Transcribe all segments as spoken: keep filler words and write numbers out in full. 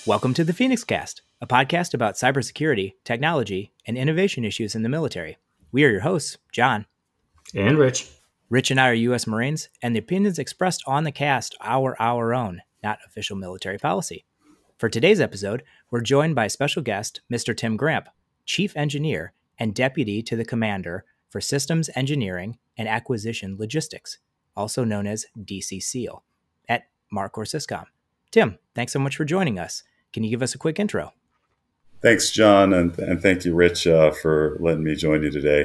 Welcome to the Phoenix Cast, a podcast about cybersecurity, technology, and innovation issues in the military. We are your hosts, John. And Rich. Rich and I are U S Marines, and the opinions expressed on the cast are our own, not official military policy. For today's episode, we're joined by special guest, Mister Tim Gramp, Chief Engineer and Deputy to the Commander for Systems Engineering and Acquisition Logistics, also known as D C SEAL, at Marcor Syscom. Tim, thanks so much for joining us. Can you give us a quick intro? Thanks, John, and, and thank you, Rich, uh, for letting me join you today.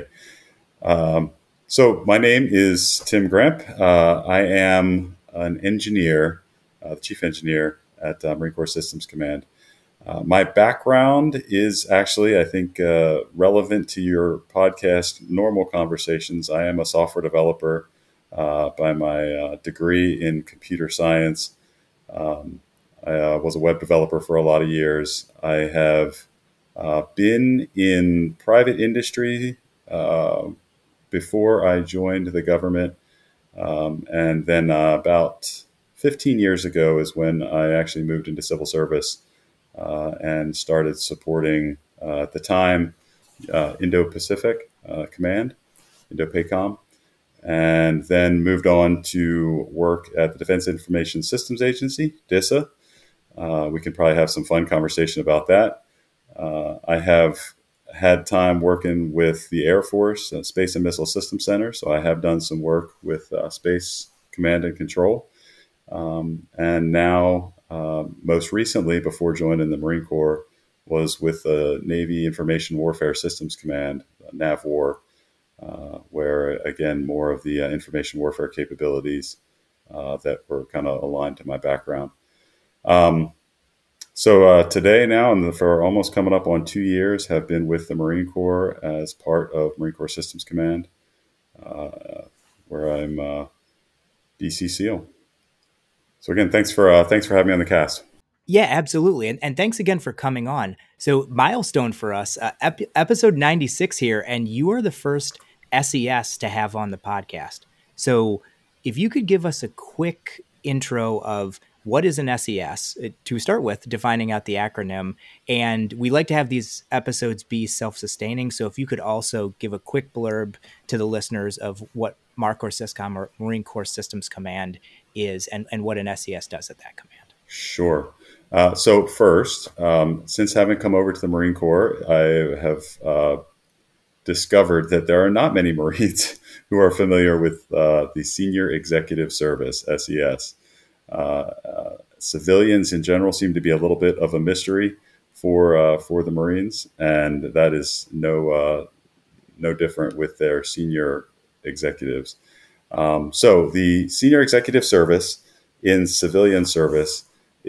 Um, so my name is Tim Gramp. Uh, I am an engineer, uh, the chief engineer at uh, Marine Corps Systems Command. Uh, my background is actually, I think, uh, relevant to your podcast, Normal Conversations. I am a software developer uh, by my uh, degree in computer science. Um, I uh, was a web developer for a lot of years. I have uh, been in private industry uh, before I joined the government. Um, and then uh, about fifteen years ago is when I actually moved into civil service uh, and started supporting, uh, at the time, uh, Indo-Pacific uh, Command, Indo-PACOM. And then moved on to work at the Defense Information Systems Agency, DISA. Uh, we can probably have some fun conversation about that. Uh, I have had time working with the Air Force, uh, Space and Missile Systems Center, so I have done some work with uh, Space Command and Control. Um, and now, uh, most recently, before joining the Marine Corps, was with the Navy Information Warfare Systems Command, uh, NAVWAR, uh, where, again, more of the uh, information warfare capabilities uh, that were kind of aligned to my background. Um, so uh, today now, and for almost coming up on two years, have been with the Marine Corps as part of Marine Corps Systems Command, uh, where I'm uh, D C SEAL. So again, thanks for uh, thanks for having me on the cast. Yeah, absolutely. And, and thanks again for coming on. So milestone for us, uh, ep- episode ninety-six here, and you are the first S E S to have on the podcast. So if you could give us a quick intro of what is an S E S to start with, defining out the acronym. And we like to have these episodes be self-sustaining. So if you could also give a quick blurb to the listeners of what Marcor Syscom or Marine Corps Systems Command is and, and what an S E S does at that command. Sure. Uh, so first, um, since having come over to the Marine Corps, I have uh, discovered that there are not many Marines who are familiar with uh, the Senior Executive Service, S E S. Uh, uh, civilians in general seem to be a little bit of a mystery for uh, for the Marines, and that is no uh, no different with their senior executives. Um, so the Senior Executive Service in civilian service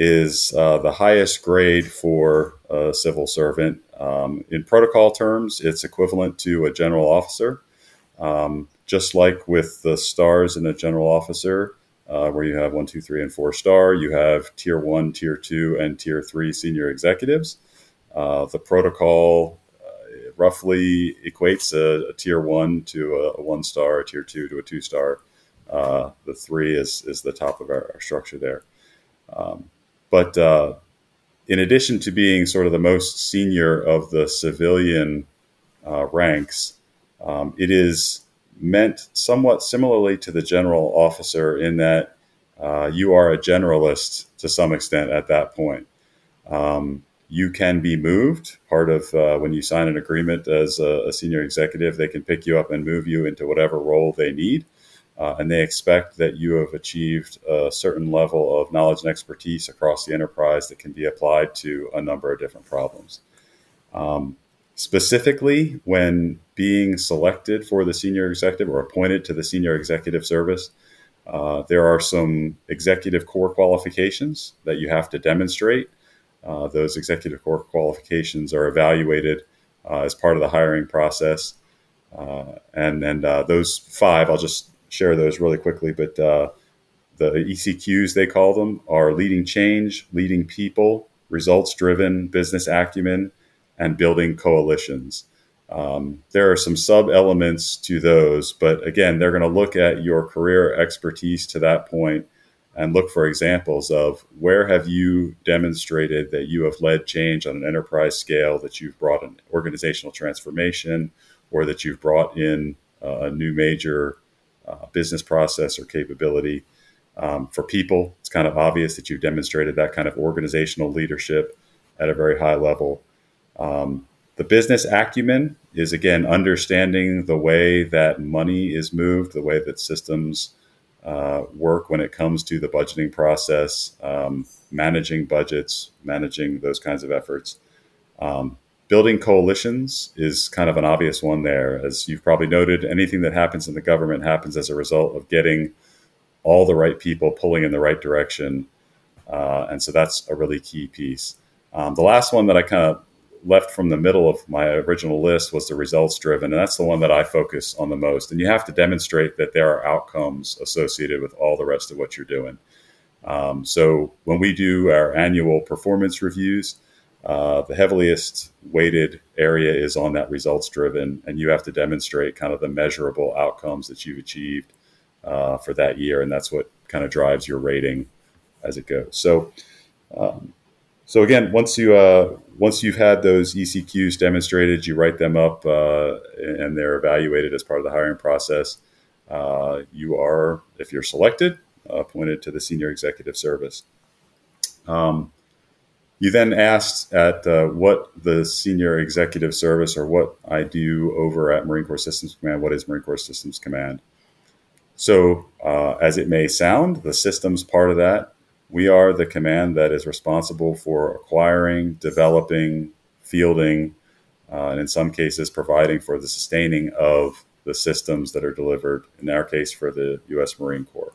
is uh, the highest grade for a civil servant. Um, in protocol terms, it's equivalent to a general officer. Um, just like with the stars in a general officer, uh, where you have one, two, three, and four star, you have tier one, tier two, and tier three senior executives. Uh, the protocol uh, roughly equates a, a tier one to a, a one star, a tier two to a two star. Uh, the three is, is the top of our, our structure there. Um, but uh, in addition to being sort of the most senior of the civilian uh, ranks, um, it is meant somewhat similarly to the general officer in that uh, you are a generalist to some extent at that point. Um, you can be moved. Part of uh, when you sign an agreement as a, a senior executive, they can pick you up and move you into whatever role they need. Uh, and they expect that you have achieved a certain level of knowledge and expertise across the enterprise that can be applied to a number of different problems. Um, specifically, when being selected for the senior executive or appointed to the senior executive service, uh, there are some executive core qualifications that you have to demonstrate. Uh, those executive core qualifications are evaluated uh, as part of the hiring process. Uh, and and uh, those five, I'll just share those really quickly, but uh, the E C Qs, they call them, are leading change, leading people, results-driven, business acumen, and building coalitions. Um, there are some sub-elements to those, but again, they're going to look at your career expertise to that point and look for examples of where have you demonstrated that you have led change on an enterprise scale, that you've brought an organizational transformation, or that you've brought in uh, a new major uh, business process or capability. Um, for people, it's kind of obvious that you've demonstrated that kind of organizational leadership at a very high level. Um, the business acumen is, again, understanding the way that money is moved, the way that systems uh, work when it comes to the budgeting process, um, managing budgets, managing those kinds of efforts. Um, building coalitions is kind of an obvious one there. As you've probably noted, anything that happens in the government happens as a result of getting all the right people pulling in the right direction. Uh, and so that's a really key piece. Um, the last one that I kind of left from the middle of my original list was the results driven. And that's the one that I focus on the most. And you have to demonstrate that there are outcomes associated with all the rest of what you're doing. Um, so when we do our annual performance reviews, uh, the heaviest weighted area is on that results driven. And you have to demonstrate kind of the measurable outcomes that you've achieved uh, for that year. And that's what kind of drives your rating as it goes. So, um, so again, once you uh, once you've had those E C Qs demonstrated, you write them up uh, and they're evaluated as part of the hiring process. Uh, you are, if you're selected, appointed to the senior executive service. Um, you then asked at uh, what the senior executive service, or what I do over at Marine Corps Systems Command. What is Marine Corps Systems Command? So, uh, as it may sound, the systems part of that, we are the command that is responsible for acquiring, developing, fielding, uh, and in some cases providing for the sustaining of the systems that are delivered, in our case for the U S Marine Corps.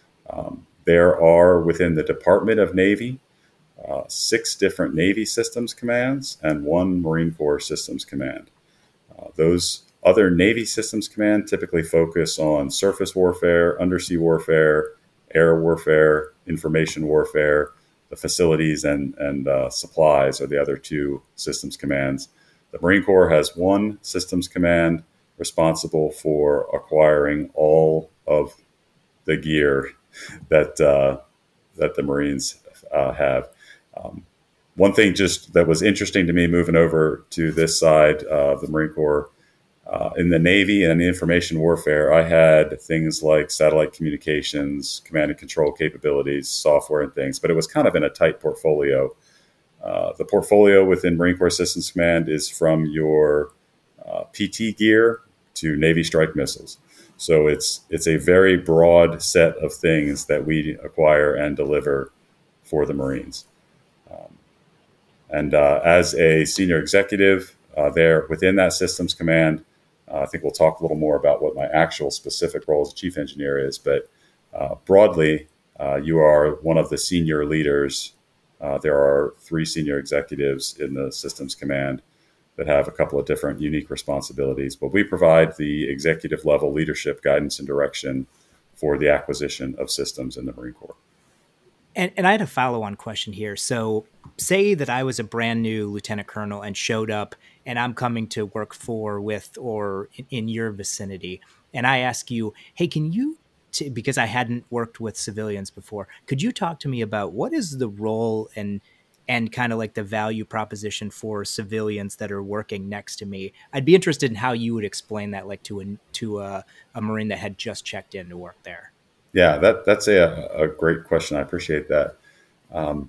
Um, there are within the Department of Navy, uh, six different Navy systems commands and one Marine Corps systems command. Uh, those other Navy systems command typically focus on surface warfare, undersea warfare, air warfare, information warfare. The facilities and, and uh, supplies are the other two systems commands. The Marine Corps has one systems command responsible for acquiring all of the gear that uh, that the Marines uh, have. Um, one thing just that was interesting to me moving over to this side of the Marine Corps, uh, in the Navy and information warfare, I had things like satellite communications, command and control capabilities, software and things, but it was kind of in a tight portfolio. Uh, the portfolio within Marine Corps Systems Command is from your uh, P T gear to Navy strike missiles. So it's it's a very broad set of things that we acquire and deliver for the Marines. Um, and uh, as a senior executive uh, there within that systems command, uh, I think we'll talk a little more about what my actual specific role as chief engineer is. But uh, broadly, uh, you are one of the senior leaders. Uh, there are three senior executives in the systems command that have a couple of different unique responsibilities, but we provide the executive level leadership, guidance, and direction for the acquisition of systems in the Marine Corps. And, and I had a follow-on question here. So say that I was a brand new lieutenant colonel and showed up and I'm coming to work for, with, or in, in your vicinity. And I ask you, hey, can you, t- because I hadn't worked with civilians before, could you talk to me about what is the role and and kind of like the value proposition for civilians that are working next to me? I'd be interested in how you would explain that, like to a, to a, a Marine that had just checked in to work there. Yeah, that that's a, a great question. I appreciate that. Um,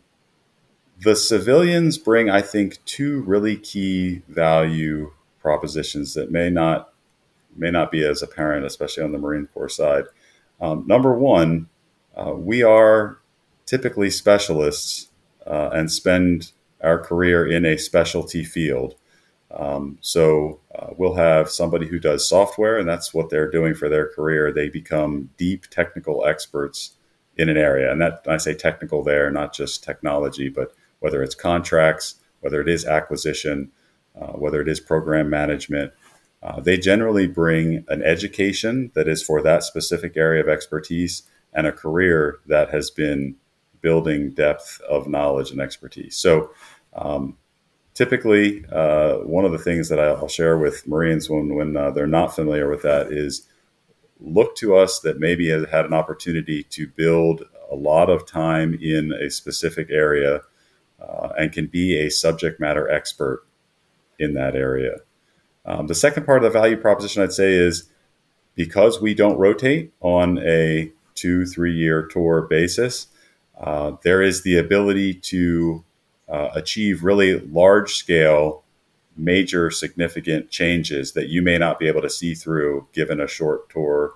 the civilians bring, I think, two really key value propositions that may not may not be as apparent, especially on the Marine Corps side. Um, number one, uh, we are typically specialists uh, and spend our career in a specialty field. Um, so uh, we'll have somebody who does software, and that's what they're doing for their career. They become deep technical experts in an area. And that, I say technical there, not just technology, but whether it's contracts, whether it is acquisition, uh, whether it is program management, uh, they generally bring an education that is for that specific area of expertise and a career that has been building depth of knowledge and expertise. So, um, Typically, uh, one of the things that I'll share with Marines when, when uh, they're not familiar with that is look to us that maybe has had an opportunity to build a lot of time in a specific area uh, and can be a subject matter expert in that area. Um, the second part of the value proposition I'd say is because we don't rotate on a two, three year tour basis, uh, there is the ability to uh, achieve really large scale, major significant changes that you may not be able to see through given a short tour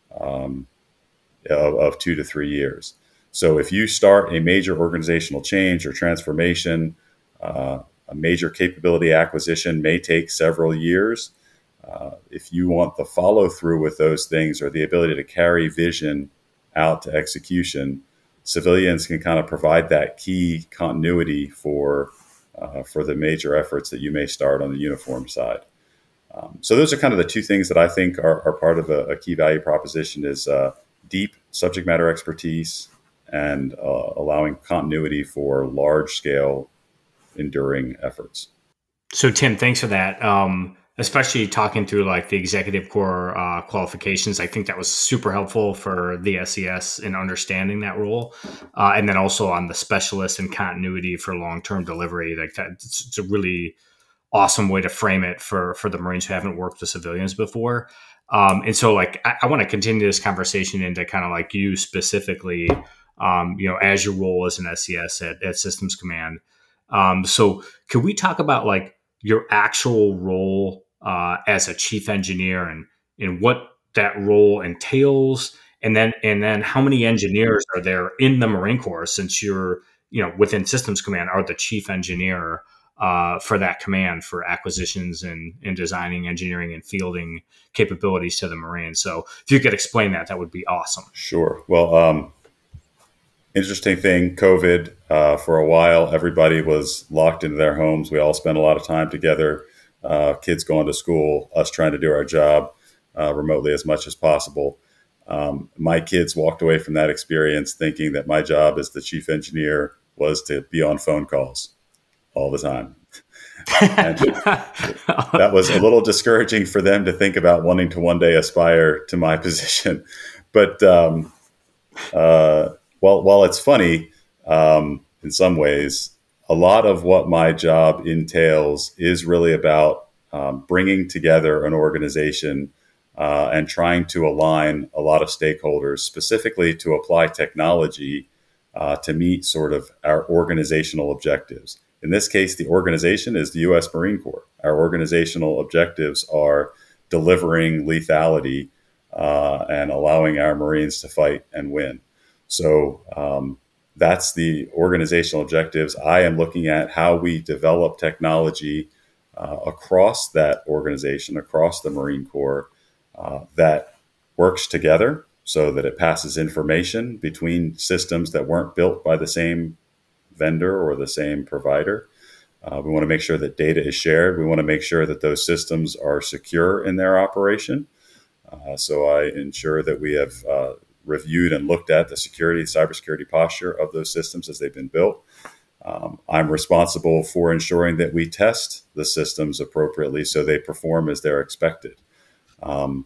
um, of, of two to three years. So if you start a major organizational change or transformation, uh, a major capability acquisition may take several years. Uh, if you want the follow through with those things or the ability to carry vision out to execution, civilians can kind of provide that key continuity for uh, for the major efforts that you may start on the uniform side. Um, so those are kind of the two things that I think are, are part of a, a key value proposition is uh, deep subject matter expertise and uh, allowing continuity for large scale enduring efforts. So Tim, thanks for that. Um, especially talking through like the executive core uh, qualifications. I think that was super helpful for the S E S in understanding that role. Uh, and then also on the specialist and continuity for long-term delivery, like that, it's, it's a really awesome way to frame it for, for the Marines who haven't worked with civilians before. Um, and so like, I, I want to continue this conversation into kind of like you specifically, um, you know, as your role as an S E S at, at Systems Command. Um, so could we talk about like your actual role uh, as a chief engineer and, and what that role entails? And then, and then how many engineers are there in the Marine Corps, since you're, you know, within Systems Command are the chief engineer uh, for that command for acquisitions and, and designing, engineering, and fielding capabilities to the Marines. So if you could explain that, that would be awesome. Sure. Well, um, interesting thing, COVID, uh, for a while, everybody was locked into their homes. We all spent a lot of time together, uh, kids going to school, us trying to do our job uh, remotely as much as possible. Um, my kids walked away from that experience thinking that my job as the chief engineer was to be on phone calls all the time. And that was a little discouraging for them to think about wanting to one day aspire to my position. But um, uh, while, while it's funny, um, in some ways, a lot of what my job entails is really about um, bringing together an organization uh, and trying to align a lot of stakeholders, specifically to apply technology uh, to meet sort of our organizational objectives. In this case, the organization is the U S Marine Corps. Our organizational objectives are delivering lethality uh, and allowing our Marines to fight and win. So um, that's the organizational objectives. I am looking at how we develop technology uh, across that organization, across the Marine Corps, uh, that works together so that it passes information between systems that weren't built by the same vendor or the same provider. Uh, we want to make sure that data is shared. We want to make sure that those systems are secure in their operation. Uh, so I ensure that we have uh, reviewed and looked at the security, cybersecurity posture of those systems as they've been built. Um, I'm responsible for ensuring that we test the systems appropriately so they perform as they're expected. Um,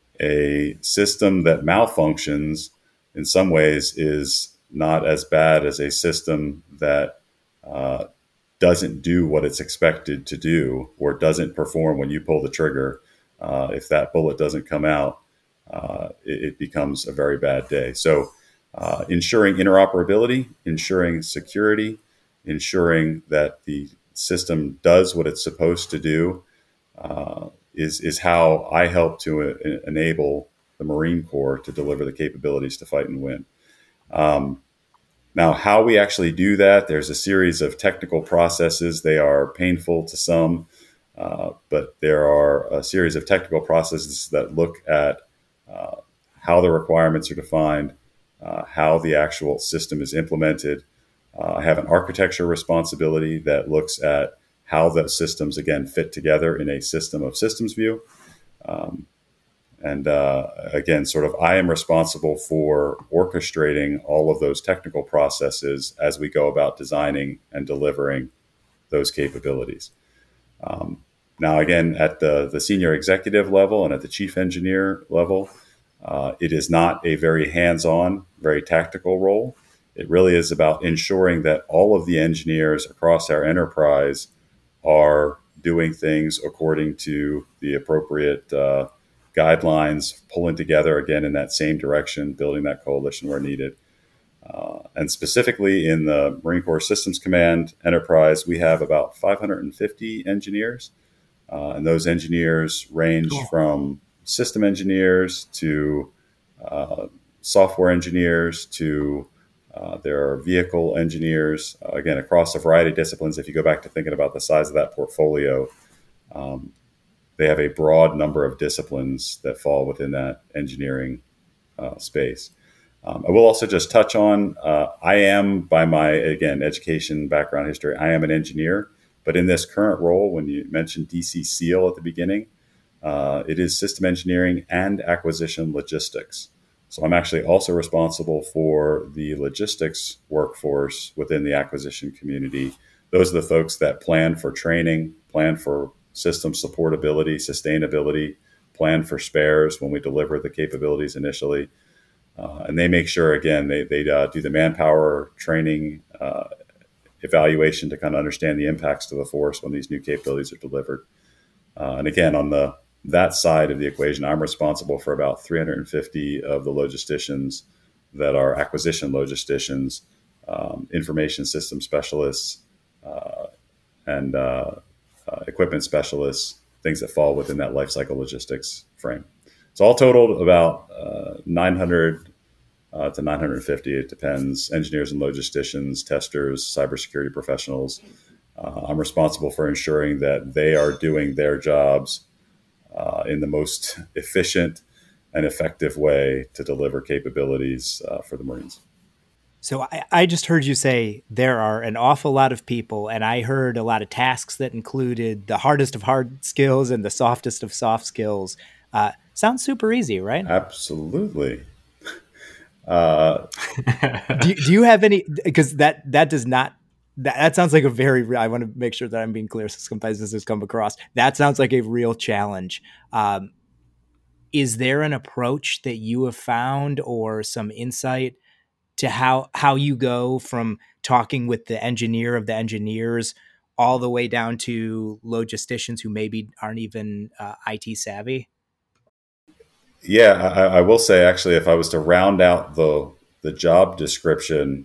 a system that malfunctions in some ways is not as bad as a system that uh, doesn't do what it's expected to do or doesn't perform when you pull the trigger. Uh, if that bullet doesn't come out, uh, it, it becomes a very bad day. So uh, ensuring interoperability, ensuring security, ensuring that the system does what it's supposed to do uh, is, is how I help to uh, enable the Marine Corps to deliver the capabilities to fight and win. Um, now, how we actually do that, there's a series of technical processes. They are painful to some, uh, but there are a series of technical processes that look at uh, how the requirements are defined, uh, how the actual system is implemented. Uh, I have an architecture responsibility that looks at how the systems, again, fit together in a system of systems view. Um, And uh, again, sort of, I am responsible for orchestrating all of those technical processes as we go about designing and delivering those capabilities. Um, now, again, at the, the senior executive level and at the chief engineer level, uh, it is not a very hands-on very tactical role. It really is about ensuring that all of the engineers across our enterprise are doing things according to the appropriate uh, guidelines, pulling together again in that same direction, building that coalition where needed. Uh, and specifically in the Marine Corps Systems Command enterprise, we have about five hundred fifty engineers. Uh, and those engineers range cool. from system engineers to uh, software engineers to uh, there are vehicle engineers, uh, again, across a variety of disciplines. If you go back to thinking about the size of that portfolio, um, they have a broad number of disciplines that fall within that engineering uh, space. Um, I will also just touch on, uh, I am, by my, again, education, background, history, I am an engineer. But in this current role, when you mentioned D C SEAL at the beginning, uh, it is system engineering and acquisition logistics. So I'm actually also responsible for the logistics workforce within the acquisition community. Those are the folks that plan for training, plan for system supportability, sustainability, plan for spares when we deliver the capabilities initially. Uh, and they make sure, again, they, they uh, do the manpower training, uh, evaluation to kind of understand the impacts to the force when these new capabilities are delivered. Uh, and again, on the that side of the equation, I'm responsible for about three hundred fifty of the logisticians that are acquisition logisticians, um, information system specialists, uh, and uh, uh, equipment specialists, things that fall within that lifecycle logistics frame. So all totaled about uh, nine hundred Uh, to nine hundred fifty. It depends. Engineers and logisticians, testers, cybersecurity professionals. Uh, I'm responsible for ensuring that they are doing their jobs uh, in the most efficient and effective way to deliver capabilities uh, for the Marines. So I, I just heard you say there are an awful lot of people, and I heard a lot of tasks that included the hardest of hard skills and the softest of soft skills. Uh, sounds super easy, right? Absolutely. Uh, do, do you have any, because that, that does not, that, that sounds like a very, I want to make sure that I'm being clear so sometimes this has come across. That sounds like a real challenge. Um, is there an approach that you have found or some insight to how, how you go from talking with the engineer of the engineers all the way down to logisticians who maybe aren't even uh, I T savvy? Yeah, I, I will say, actually, if I was to round out the the job description,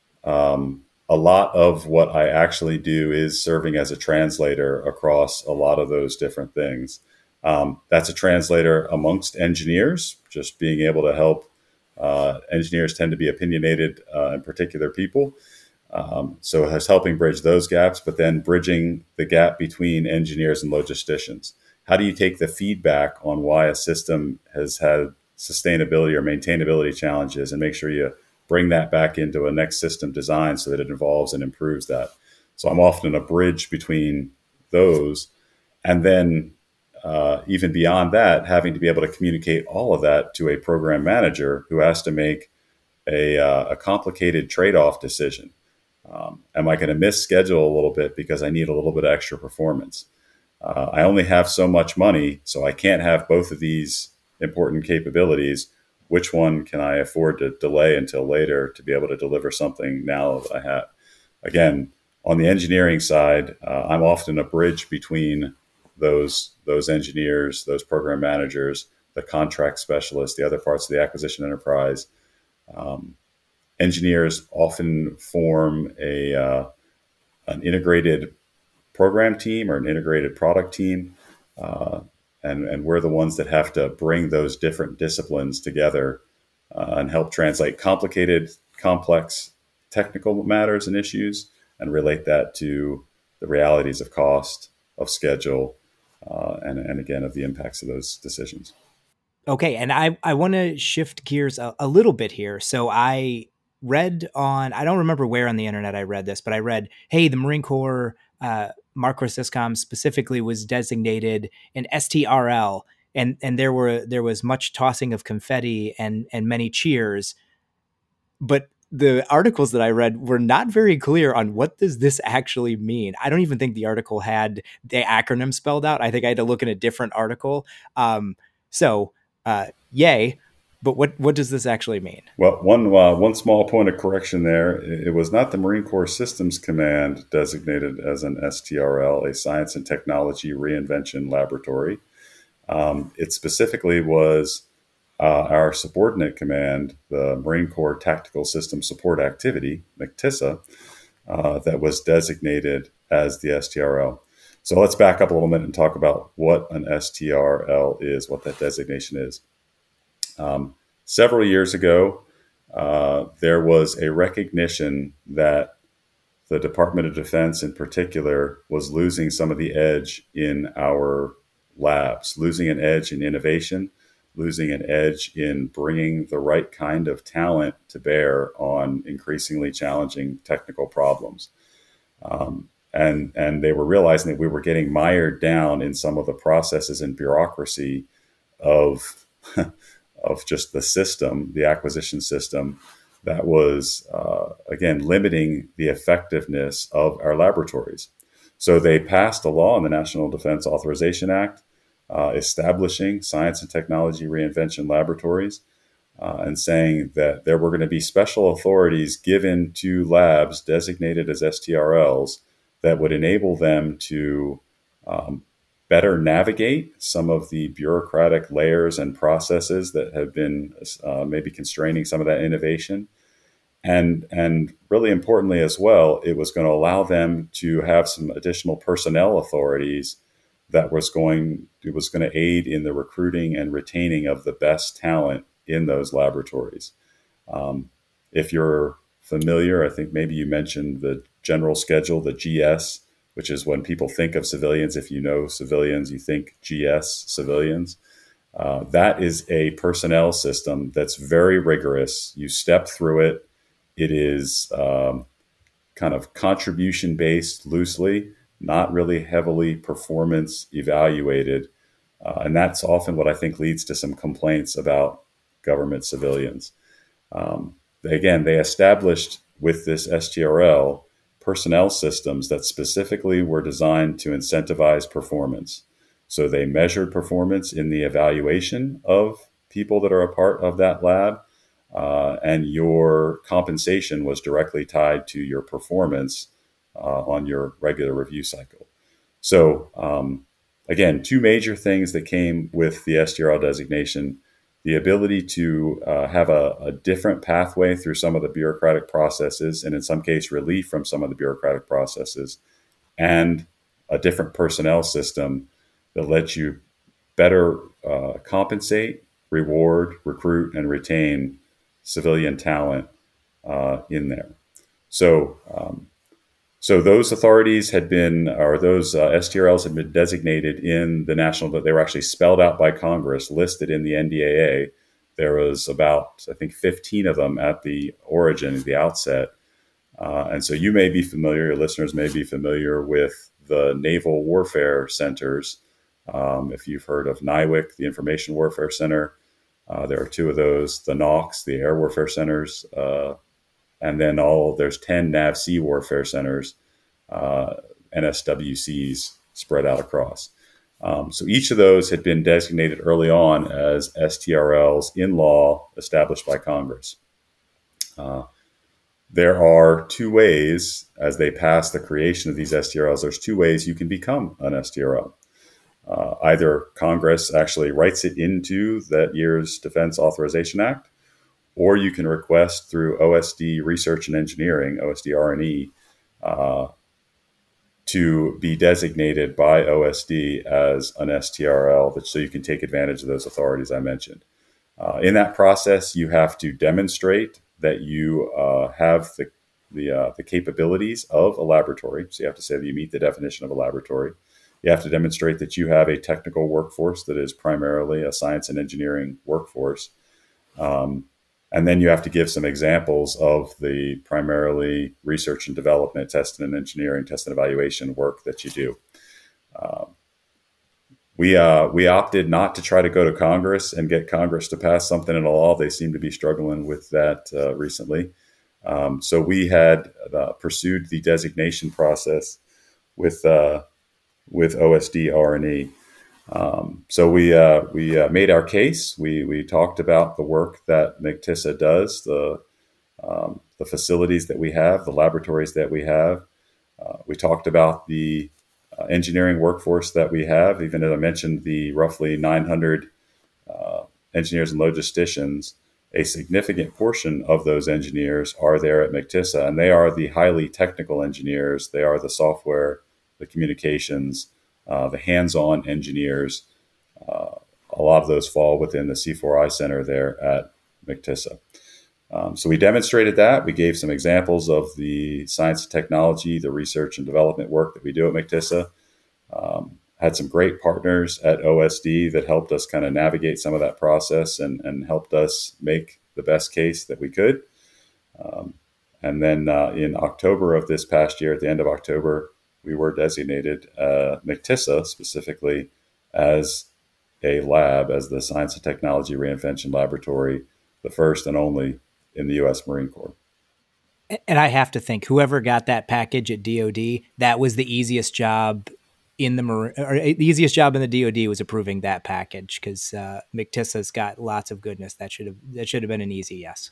um, a lot of what I actually do is serving as a translator across a lot of those different things. Um, that's a translator amongst engineers, just being able to help. Uh, engineers tend to be opinionated uh, and particular people. Um, so it's helping bridge those gaps, but then bridging the gap between engineers and logisticians. How do you take the feedback on why a system has had sustainability or maintainability challenges and make sure you bring that back into a next system design so that it evolves and improves that? So I'm often a bridge between those. And then uh, even beyond that, having to be able to communicate all of that to a program manager who has to make a, uh, a complicated trade-off decision. Um, am I going to miss schedule a little bit because I need a little bit of extra performance? Uh, I only have so much money, so I can't have both of these important capabilities. Which one can I afford to delay until later to be able to deliver something now that I have? Again, on the engineering side, uh, I'm often a bridge between those those engineers, those program managers, the contract specialists, the other parts of the acquisition enterprise. Um, engineers often form a uh, an integrated program team or an integrated product team. Uh, and, and we're the ones that have to bring those different disciplines together uh, and help translate complicated, complex technical matters and issues and relate that to the realities of cost, of schedule, uh, and, and again, of the impacts of those decisions. Okay. And I, I want to shift gears a, a little bit here. So I read on, I don't remember where on the internet I read this, but I read, hey, the Marine Corps, uh, Marquis Syscom specifically was designated an S T R L, and and there were there was much tossing of confetti and and many cheers, but the articles that I read were not very clear on what does this actually mean. I don't even think the article had the acronym spelled out. I think I had to look in a different article. Um, so, uh, yay. but what, what does this actually mean? Well, one uh, one small point of correction there. It was not the Marine Corps Systems Command designated as an S T R L, a Science and Technology Reinvention Laboratory. Um, it specifically was uh, our subordinate command, the Marine Corps Tactical System Support Activity, MCTISSA, uh, that was designated as the S T R L. So let's back up a little bit and talk about what an S T R L is, what that designation is. Um, several years ago, uh, there was a recognition that the Department of Defense in particular was losing some of the edge in our labs, losing an edge in innovation, losing an edge in bringing the right kind of talent to bear on increasingly challenging technical problems. Um, and, and they were realizing that we were getting mired down in some of the processes and bureaucracy of of just the system, the acquisition system, that was, uh, again, limiting the effectiveness of our laboratories. So they passed a law in the National Defense Authorization Act uh, establishing science and technology reinvention laboratories uh, and saying that there were going to be special authorities given to labs designated as S T R Ls that would enable them to um, better navigate some of the bureaucratic layers and processes that have been uh, maybe constraining some of that innovation. And, and really importantly as well, it was going to allow them to have some additional personnel authorities that was going, it was going to aid in the recruiting and retaining of the best talent in those laboratories. Um, if you're familiar, I think maybe you mentioned the general schedule, the G S, which is when people think of civilians. If you know civilians, you think G S civilians. Uh, that is a personnel system that's very rigorous. You step through it. It is um, kind of contribution based loosely, not really heavily performance evaluated. Uh, and that's often what I think leads to some complaints about government civilians. Um, again, they established with this S T R L personnel systems that specifically were designed to incentivize performance. So they measured performance in the evaluation of people that are a part of that lab, uh, and your compensation was directly tied to your performance uh, on your regular review cycle. So um, again, two major things that came with the S T R L designation: the ability to uh, have a, a different pathway through some of the bureaucratic processes, and in some case, relief from some of the bureaucratic processes, and a different personnel system that lets you better uh, compensate, reward, recruit, and retain civilian talent uh, in there. So, um, so those authorities had been, or those uh, S T R Ls had been designated in the national, that they were actually spelled out by Congress, listed in the N D A A. There was about, I think, fifteen of them at the origin, the outset. Uh, and so you may be familiar, your listeners may be familiar with the Naval Warfare Centers. Um, if you've heard of NIWC, the Information Warfare Center, uh, there are two of those, the N O C S, the Air Warfare Centers, uh, and then all there's ten NAVSEA Warfare Centers, uh, N S W Cs spread out across. Um, so each of those had been designated early on as S T R Ls in law established by Congress. Uh, there are two ways, as they pass the creation of these S T R Ls, there's two ways you can become an S T R L. Uh, either Congress actually writes it into that year's Defense Authorization Act, or you can request through O S D Research and Engineering, O S D R and E, uh, to be designated by O S D as an S T R L, so you can take advantage of those authorities I mentioned. Uh, in that process, you have to demonstrate that you uh, have the the, uh, the capabilities of a laboratory. So you have to say that you meet the definition of a laboratory. You have to demonstrate that you have a technical workforce that is primarily a science and engineering workforce. Um, and then you have to give some examples of the primarily research and development, test and engineering, test and evaluation work that you do. Uh, we uh, we opted not to try to go to Congress and get Congress to pass something in a law. They seem to be struggling with that uh, recently. Um, so we had uh, pursued the designation process with uh, with O S D R and E. Um, so we uh, we uh, made our case. We we talked about the work that MCTISA does, the um, the facilities that we have, the laboratories that we have. Uh, we talked about the uh, engineering workforce that we have. Even as I mentioned, the roughly nine hundred uh, engineers and logisticians, a significant portion of those engineers are there at MCTISA, and they are the highly technical engineers. They are the software, the communications, uh, the hands-on engineers. Uh, a lot of those fall within the C four I Center there at MCTISA. Um, so we demonstrated that. We gave some examples of the science and technology, the research and development work that we do at MCTISA. Um, had some great partners at O S D that helped us kind of navigate some of that process and, and helped us make the best case that we could. Um, and then uh, in October of this past year, at the end of October, we were designated uh, MCTISA specifically as a lab, as the Science and Technology Reinvention Laboratory, the first and only in the U S Marine Corps. And I have to think whoever got that package at D O D, that was the easiest job in the Marine, or the easiest job in the D O D was approving that package, because uh, MCTISA's got lots of goodness. That should have that should have been an easy yes.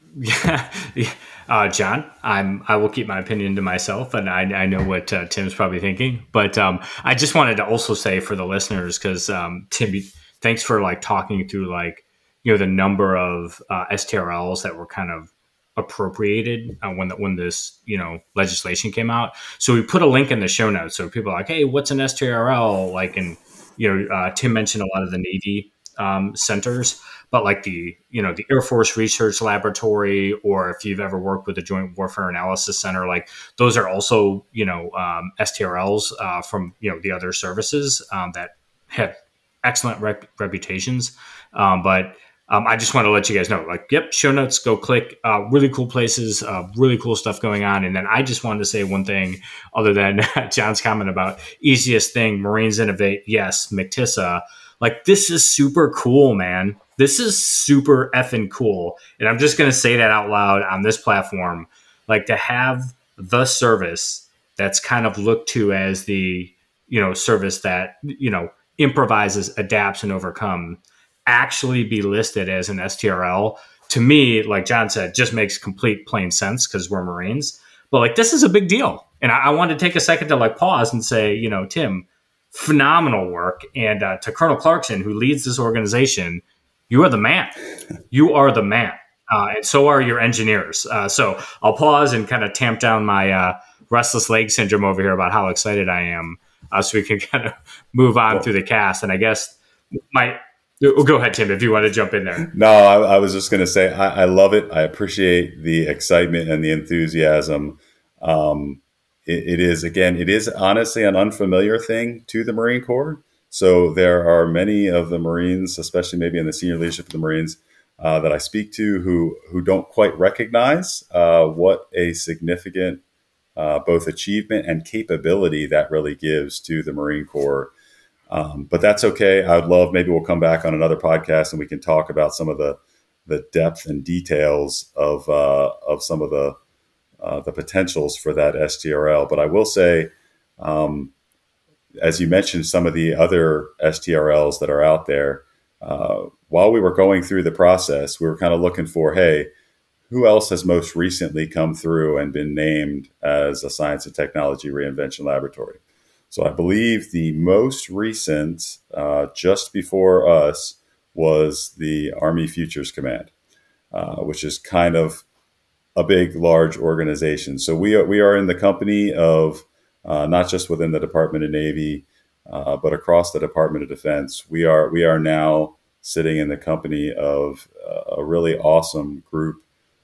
Yeah, uh, John, I'm. I will keep my opinion to myself, and I, I know what uh, Tim's probably thinking. But um, I just wanted to also say for the listeners, because um, Tim, thanks for like talking through like you know the number of uh, S T R Ls that were kind of appropriated uh, when the, when this you know legislation came out. So we put a link in the show notes, so people are like, hey, what's an S T R L? Like, and you know, uh, Tim mentioned a lot of the Navy um, centers. But like the, you know, the Air Force Research Laboratory, or if you've ever worked with the Joint Warfare Analysis Center, like those are also, you know, um, S T R Ls uh, from, you know, the other services um, that have excellent rep- reputations. Um, but um, I just want to let you guys know, like, yep, show notes, go click, uh, really cool places, uh, really cool stuff going on. And then I just wanted to say one thing other than John's comment about easiest thing, Marines innovate. Yes, MCTISA. Like, this is super cool, man. This is super effing cool. And I'm just going to say that out loud on this platform. Like, to have the service that's kind of looked to as the, you know, service that, you know, improvises, adapts, and overcome, actually be listed as an S T R L, to me, like John said, just makes complete plain sense because we're Marines. But like, this is a big deal. And I, I wanted to take a second to like pause and say, you know, Tim, phenomenal work. And uh, to Colonel Clarkson, who leads this organization, you are the man. You are the man. Uh, and so are your engineers. Uh, so I'll pause and kind of tamp down my uh, restless leg syndrome over here about how excited I am, uh, so we can kind of move on Well, through the cast. And I guess my oh, go ahead, Tim, if you want to jump in there. No, I, I was just going to say I, I love it. I appreciate the excitement and the enthusiasm. Um, it, it is, again, it is honestly an unfamiliar thing to the Marine Corps. So there are many of the Marines, especially maybe in the senior leadership of the Marines, uh, that I speak to who who don't quite recognize uh, what a significant uh, both achievement and capability that really gives to the Marine Corps. Um, but that's okay. I'd love, maybe we'll come back on another podcast and we can talk about some of the the depth and details of uh, of some of the uh, the potentials for that S T R L. But I will say, um, as you mentioned, some of the other S T R Ls that are out there, uh, while we were going through the process, we were kind of looking for, hey, who else has most recently come through and been named as a Science and Technology Reinvention Laboratory? So I believe the most recent, uh, just before us, was the Army Futures Command, uh, which is kind of a big, large organization. So we are, we are in the company of uh, not just within the Department of Navy, uh, but across the Department of Defense. We are we are now sitting in the company of uh, a really awesome group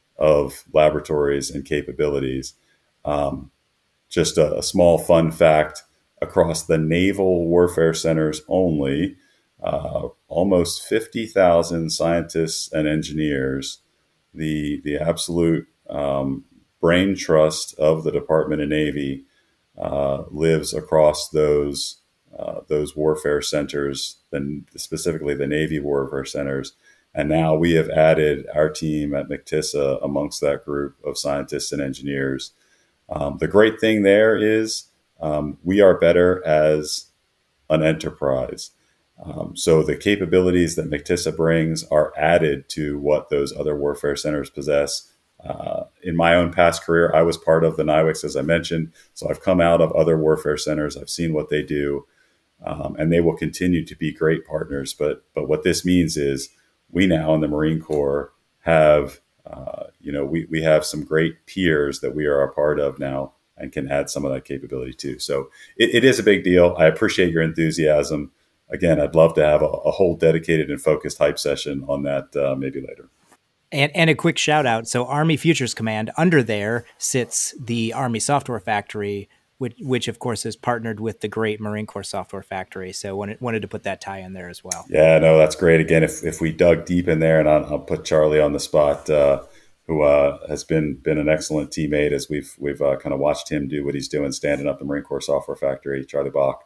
of laboratories and capabilities. Um, just a, a small fun fact: across the Naval Warfare Centers only, uh, almost fifty thousand scientists and engineers, the the absolute um, brain trust of the Department of Navy, uh, lives across those uh, those warfare centers, and specifically the Navy warfare centers. And now we have added our team at MCTISA amongst that group of scientists and engineers. Um, the great thing there is um, we are better as an enterprise. Um, so the capabilities that MCTISA brings are added to what those other warfare centers possess. Uh, in my own past career, I was part of the N I W C S, as I mentioned. So I've come out of other warfare centers. I've seen what they do, um, and they will continue to be great partners. But but what this means is we now in the Marine Corps have, uh, you know, we, we have some great peers that we are a part of now and can add some of that capability too. So it, it is a big deal. I appreciate your enthusiasm. Again, I'd love to have a, a whole dedicated and focused hype session on that uh, maybe later. And, and a quick shout out. So Army Futures Command, under there sits the Army Software Factory, which, which of course is partnered with the great Marine Corps Software Factory. So wanted, wanted to put that tie in there as well. Yeah, no, that's great. Again, if, if we dug deep in there, and I'll, I'll put Charlie on the spot, uh, who uh, has been been an excellent teammate as we've we've uh, kind of watched him do what he's doing, standing up the Marine Corps Software Factory, Charlie Bach.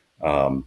Um,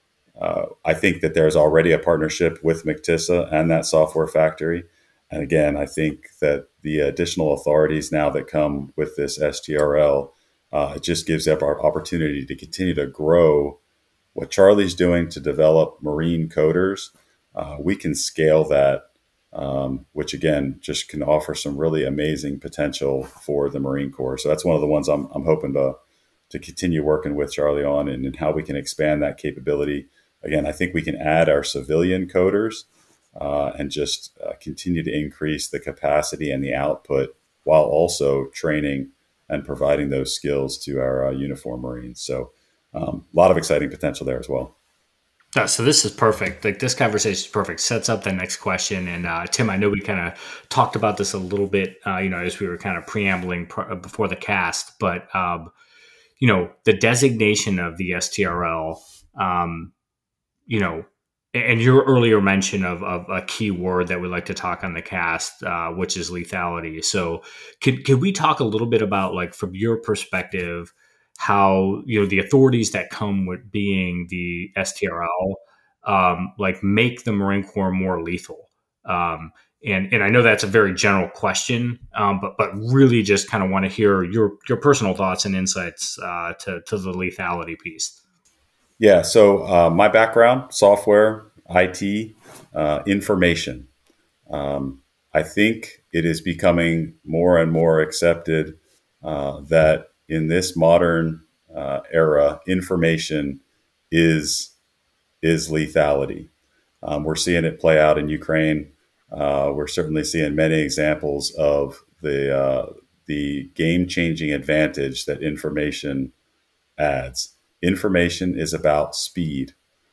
uh, I think that there's already a partnership with MCTISA and that software factory. And again, I think that the additional authorities now that come with this S T R L, uh, it just gives up our opportunity to continue to grow what Charlie's doing to develop Marine coders. Uh, we can scale that, um, which again, just can offer some really amazing potential for the Marine Corps. So that's one of the ones I'm, I'm hoping to, to continue working with Charlie on, and, and how we can expand that capability. Again, I think we can add our civilian coders uh, and just uh, continue to increase the capacity and the output while also training and providing those skills to our uh, uniformed Marines. So um, a lot of exciting potential there as well. Uh, so this is perfect. Like this conversation is perfect. Sets up the next question. And uh, Tim, I know we kind of talked about this a little bit, uh, you know, as we were kind of preambling pr- before the cast, but um, you know, the designation of the S T R L, um, you know, and your earlier mention of, of a key word that we like to talk on the cast, uh, which is lethality. So could, could we talk a little bit about, like, from your perspective, how, you know, the authorities that come with being the S T R L, um, like make the Marine Corps more lethal? Um, and, and I know that's a very general question, um, but, but really just kind of want to hear your, your personal thoughts and insights uh, to, to the lethality piece. Yeah. So uh, my background, software, I T, uh, information. Um, I think it is becoming more and more accepted uh, that in this modern uh, era, information is is lethality. Um, we're seeing it play out in Ukraine. Uh, we're certainly seeing many examples of the uh, the game-changing advantage that information adds. Information is about speed,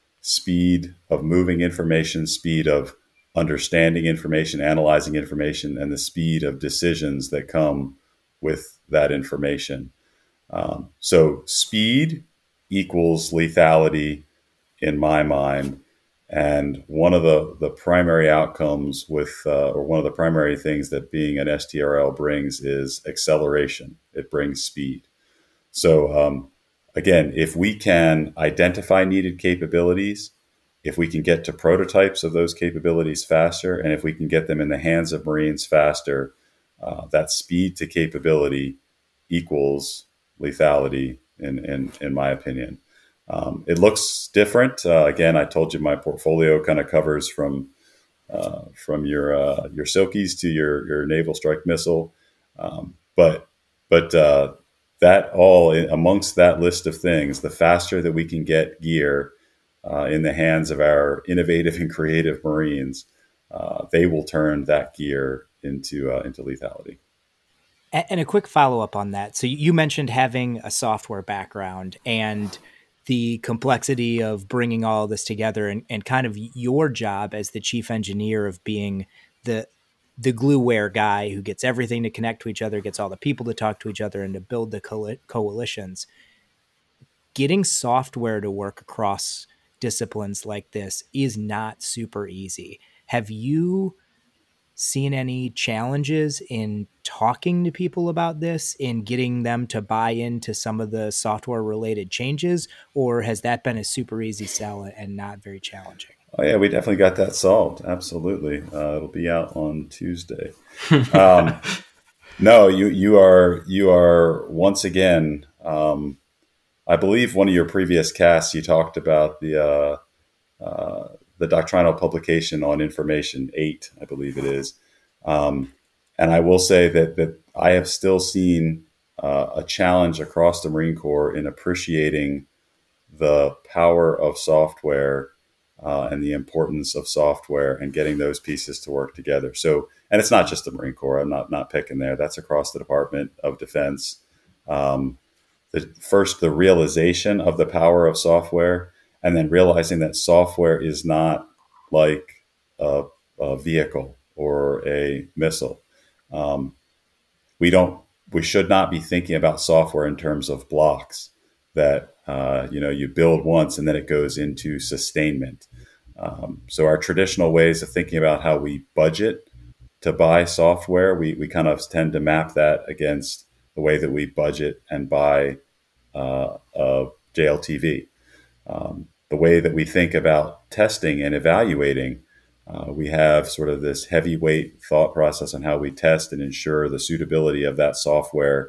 speed of moving information, speed of understanding information, analyzing information, and the speed of decisions that come with that information. Um, so speed equals lethality in my mind. And one of the, the primary outcomes with, uh, or one of the primary things that being an S T R L brings is acceleration. It brings speed. So, um, again, if we can identify needed capabilities, if we can get to prototypes of those capabilities faster, and if we can get them in the hands of Marines faster, uh, that speed to capability equals lethality, in, in, in my opinion. Um, it looks different. Uh, again, I told you my portfolio kind of covers from uh, from your uh, your Silkies to your your naval strike missile, um, but but uh, that all amongst that list of things, the faster that we can get gear uh, in the hands of our innovative and creative Marines, uh, they will turn that gear into uh, into lethality. And a quick follow up on that. So you mentioned having a software background and the complexity of bringing all of this together, and, and kind of your job as the chief engineer of being the the glueware guy who gets everything to connect to each other, gets all the people to talk to each other and to build the co- coalitions. Getting software to work across disciplines like this is not super easy. Have you seen any challenges in talking to people about this, in getting them to buy into some of the software related changes, or has that been a super easy sell and not very challenging? Oh yeah, we definitely got that solved. Absolutely. Uh, it'll be out on Tuesday. Um, no, you, you are, you are once again, um, I believe one of your previous casts, you talked about the, uh, uh, the doctrinal publication on information eight, I believe it is. Um, and I will say that that I have still seen uh, a challenge across the Marine Corps in appreciating the power of software uh, and the importance of software and getting those pieces to work together. So, and it's not just the Marine Corps. I'm not not picking there. That's across the Department of Defense. Um, the first, the realization of the power of software, and then realizing that software is not like a, a vehicle or a missile. Um, we don't. We should not be thinking about software in terms of blocks that uh, you know you build once and then it goes into sustainment. Um, so our traditional ways of thinking about how we budget to buy software, we we kind of tend to map that against the way that we budget and buy uh, a J L T V. Um, the way that we think about testing and evaluating, uh, we have sort of this heavyweight thought process on how we test and ensure the suitability of that software.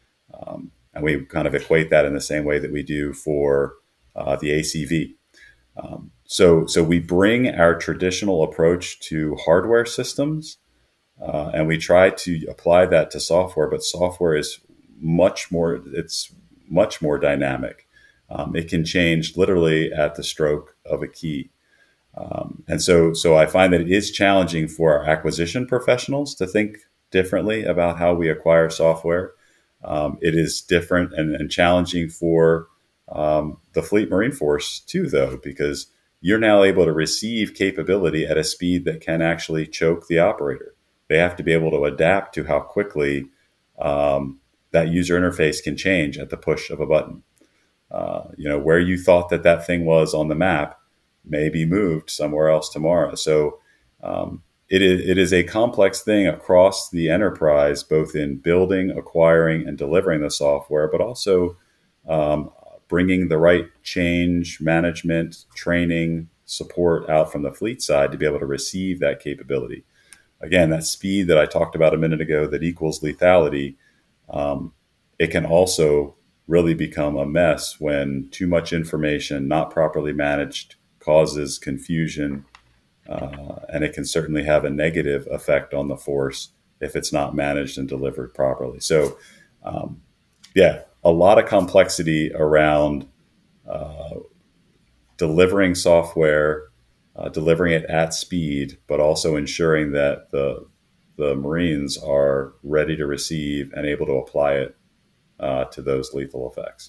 Um, and we kind of equate that in the same way that we do for uh, the A C V. Um, so, so we bring our traditional approach to hardware systems, uh, and we try to apply that to software. But software is much more; it's much more dynamic. Um, it can change literally at the stroke of a key. Um, and so, so I find that it is challenging for our acquisition professionals to think differently about how we acquire software. Um, it is different and, and challenging for um, the Fleet Marine Force too, though, because you're now able to receive capability at a speed that can actually choke the operator. They have to be able to adapt to how quickly um, that user interface can change at the push of a button. Uh, you know, where you thought that that thing was on the map may be moved somewhere else tomorrow. So um, it is it is a complex thing across the enterprise, both in building, acquiring, and delivering the software, but also um, bringing the right change management, training, support out from the fleet side to be able to receive that capability. Again, that speed that I talked about a minute ago that equals lethality, um, it can also really become a mess when too much information, not properly managed, causes confusion, uh, and it can certainly have a negative effect on the force if it's not managed and delivered properly. So, um, yeah, a lot of complexity around uh, delivering software, uh, delivering it at speed, but also ensuring that the the Marines are ready to receive and able to apply it uh, to those lethal effects.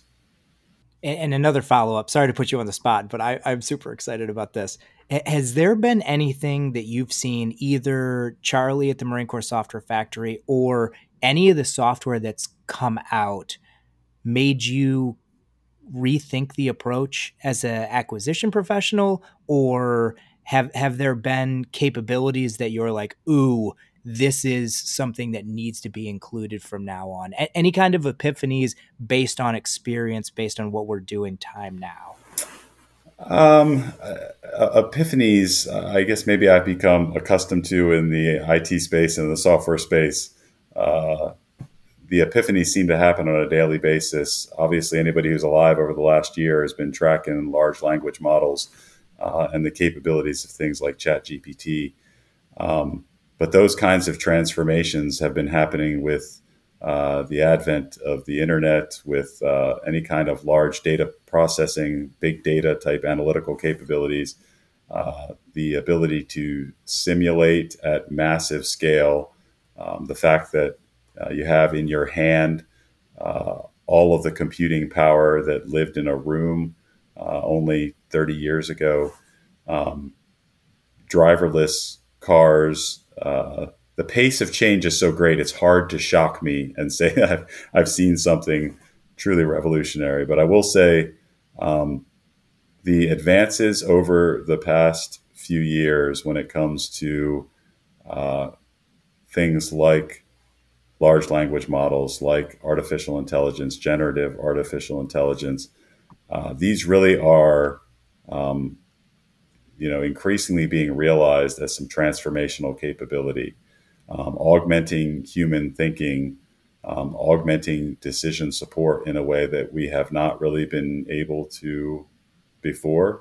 And, and another follow up. Sorry to put you on the spot, but I, I'm super excited about this. Has there been anything that you've seen, either Charlie at the Marine Corps Software Factory or any of the software that's come out, made you rethink the approach as an acquisition professional, or have have there been capabilities that you're like, ooh, this is something that needs to be included from now on? A- any kind of epiphanies based on experience, based on what we're doing time now? Um, uh, epiphanies, uh, I guess maybe I've become accustomed to in the I T space and the software space. Uh, the epiphanies seem to happen on a daily basis. Obviously, anybody who's alive over the last year has been tracking large language models uh, and the capabilities of things like ChatGPT. Um, but those kinds of transformations have been happening with uh, the advent of the internet, with uh, any kind of large data processing, big data type analytical capabilities, uh, the ability to simulate at massive scale, um, the fact that uh, you have in your hand uh, all of the computing power that lived in a room uh, only thirty years ago, um, driverless cars. Uh, the pace of change is so great, it's hard to shock me and say I've, I've seen something truly revolutionary. But I will say um, the advances over the past few years when it comes to uh, things like large language models, like artificial intelligence, generative artificial intelligence, uh, these really are um, you know, increasingly being realized as some transformational capability, um, augmenting human thinking, um, augmenting decision support in a way that we have not really been able to before.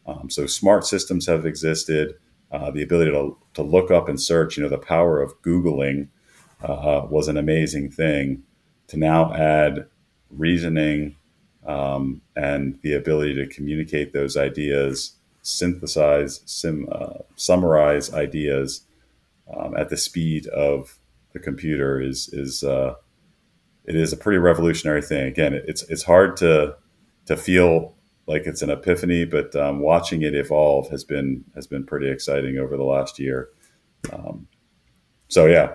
Um, so smart systems have existed. Uh, the ability to, to look up and search, you know, the power of Googling uh, was an amazing thing. To now add reasoning um, and the ability to communicate those ideas, synthesize, sim, uh, summarize ideas um, at the speed of the computer is is uh, it is a pretty revolutionary thing. Again, it's it's hard to to feel like it's an epiphany, but um, watching it evolve has been has been pretty exciting over the last year. Um, so yeah.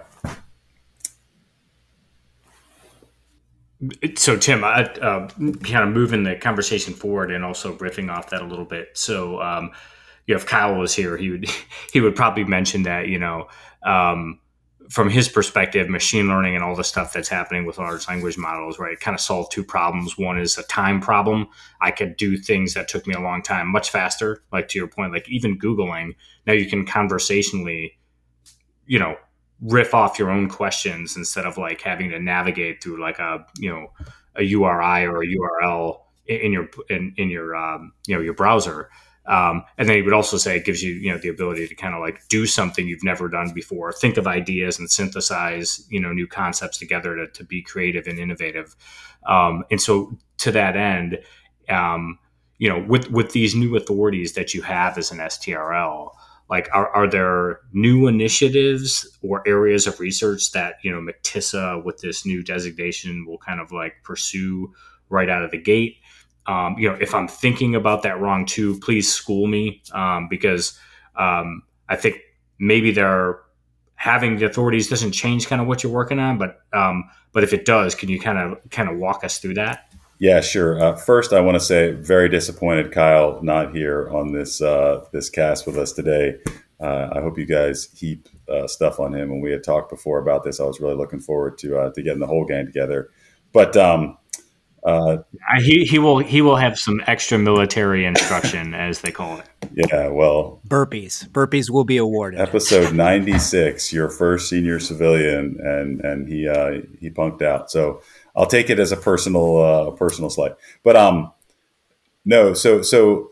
So Tim, I, uh, kind of moving the conversation forward and also riffing off that a little bit. So, um, you know, if Kyle was here, he would he would probably mention that, you know, um, from his perspective, machine learning and all the stuff that's happening with large language models, right, kind of solve two problems. One is a time problem. I could do things that took me a long time much faster. Like to your point, like even Googling, now you can conversationally, you know, riff off your own questions instead of like having to navigate through like a, you know, a U R I or a U R L in your, in, in your, um, you know, your browser. Um, and then he would also say it gives you, you know, the ability to kind of like do something you've never done before, think of ideas and synthesize, you know, new concepts together to, to be creative and innovative. Um, and so to that end, um, you know, with, with these new authorities that you have as an S T R L, like, are, are there new initiatives or areas of research that, you know, MCTISA with this new designation will kind of like pursue right out of the gate? Um, you know, if I'm thinking about that wrong too, please school me, um, because um, I think maybe they're having the authorities doesn't change kind of what you're working on, but um, but if it does, can you kind of kind of walk us through that? Yeah, sure. Uh, first, I want to say very disappointed Kyle not here on this uh, this cast with us today. Uh, I hope you guys heap uh, stuff on him. When we had talked before about this, I was really looking forward to uh, to getting the whole gang together. But um, uh, he he will he will have some extra military instruction, as they call it. Yeah, well, burpees burpees will be awarded. Episode ninety-six, your first senior civilian, and and he uh, he punked out. So I'll take it as a personal uh, personal slight. But um, no, so so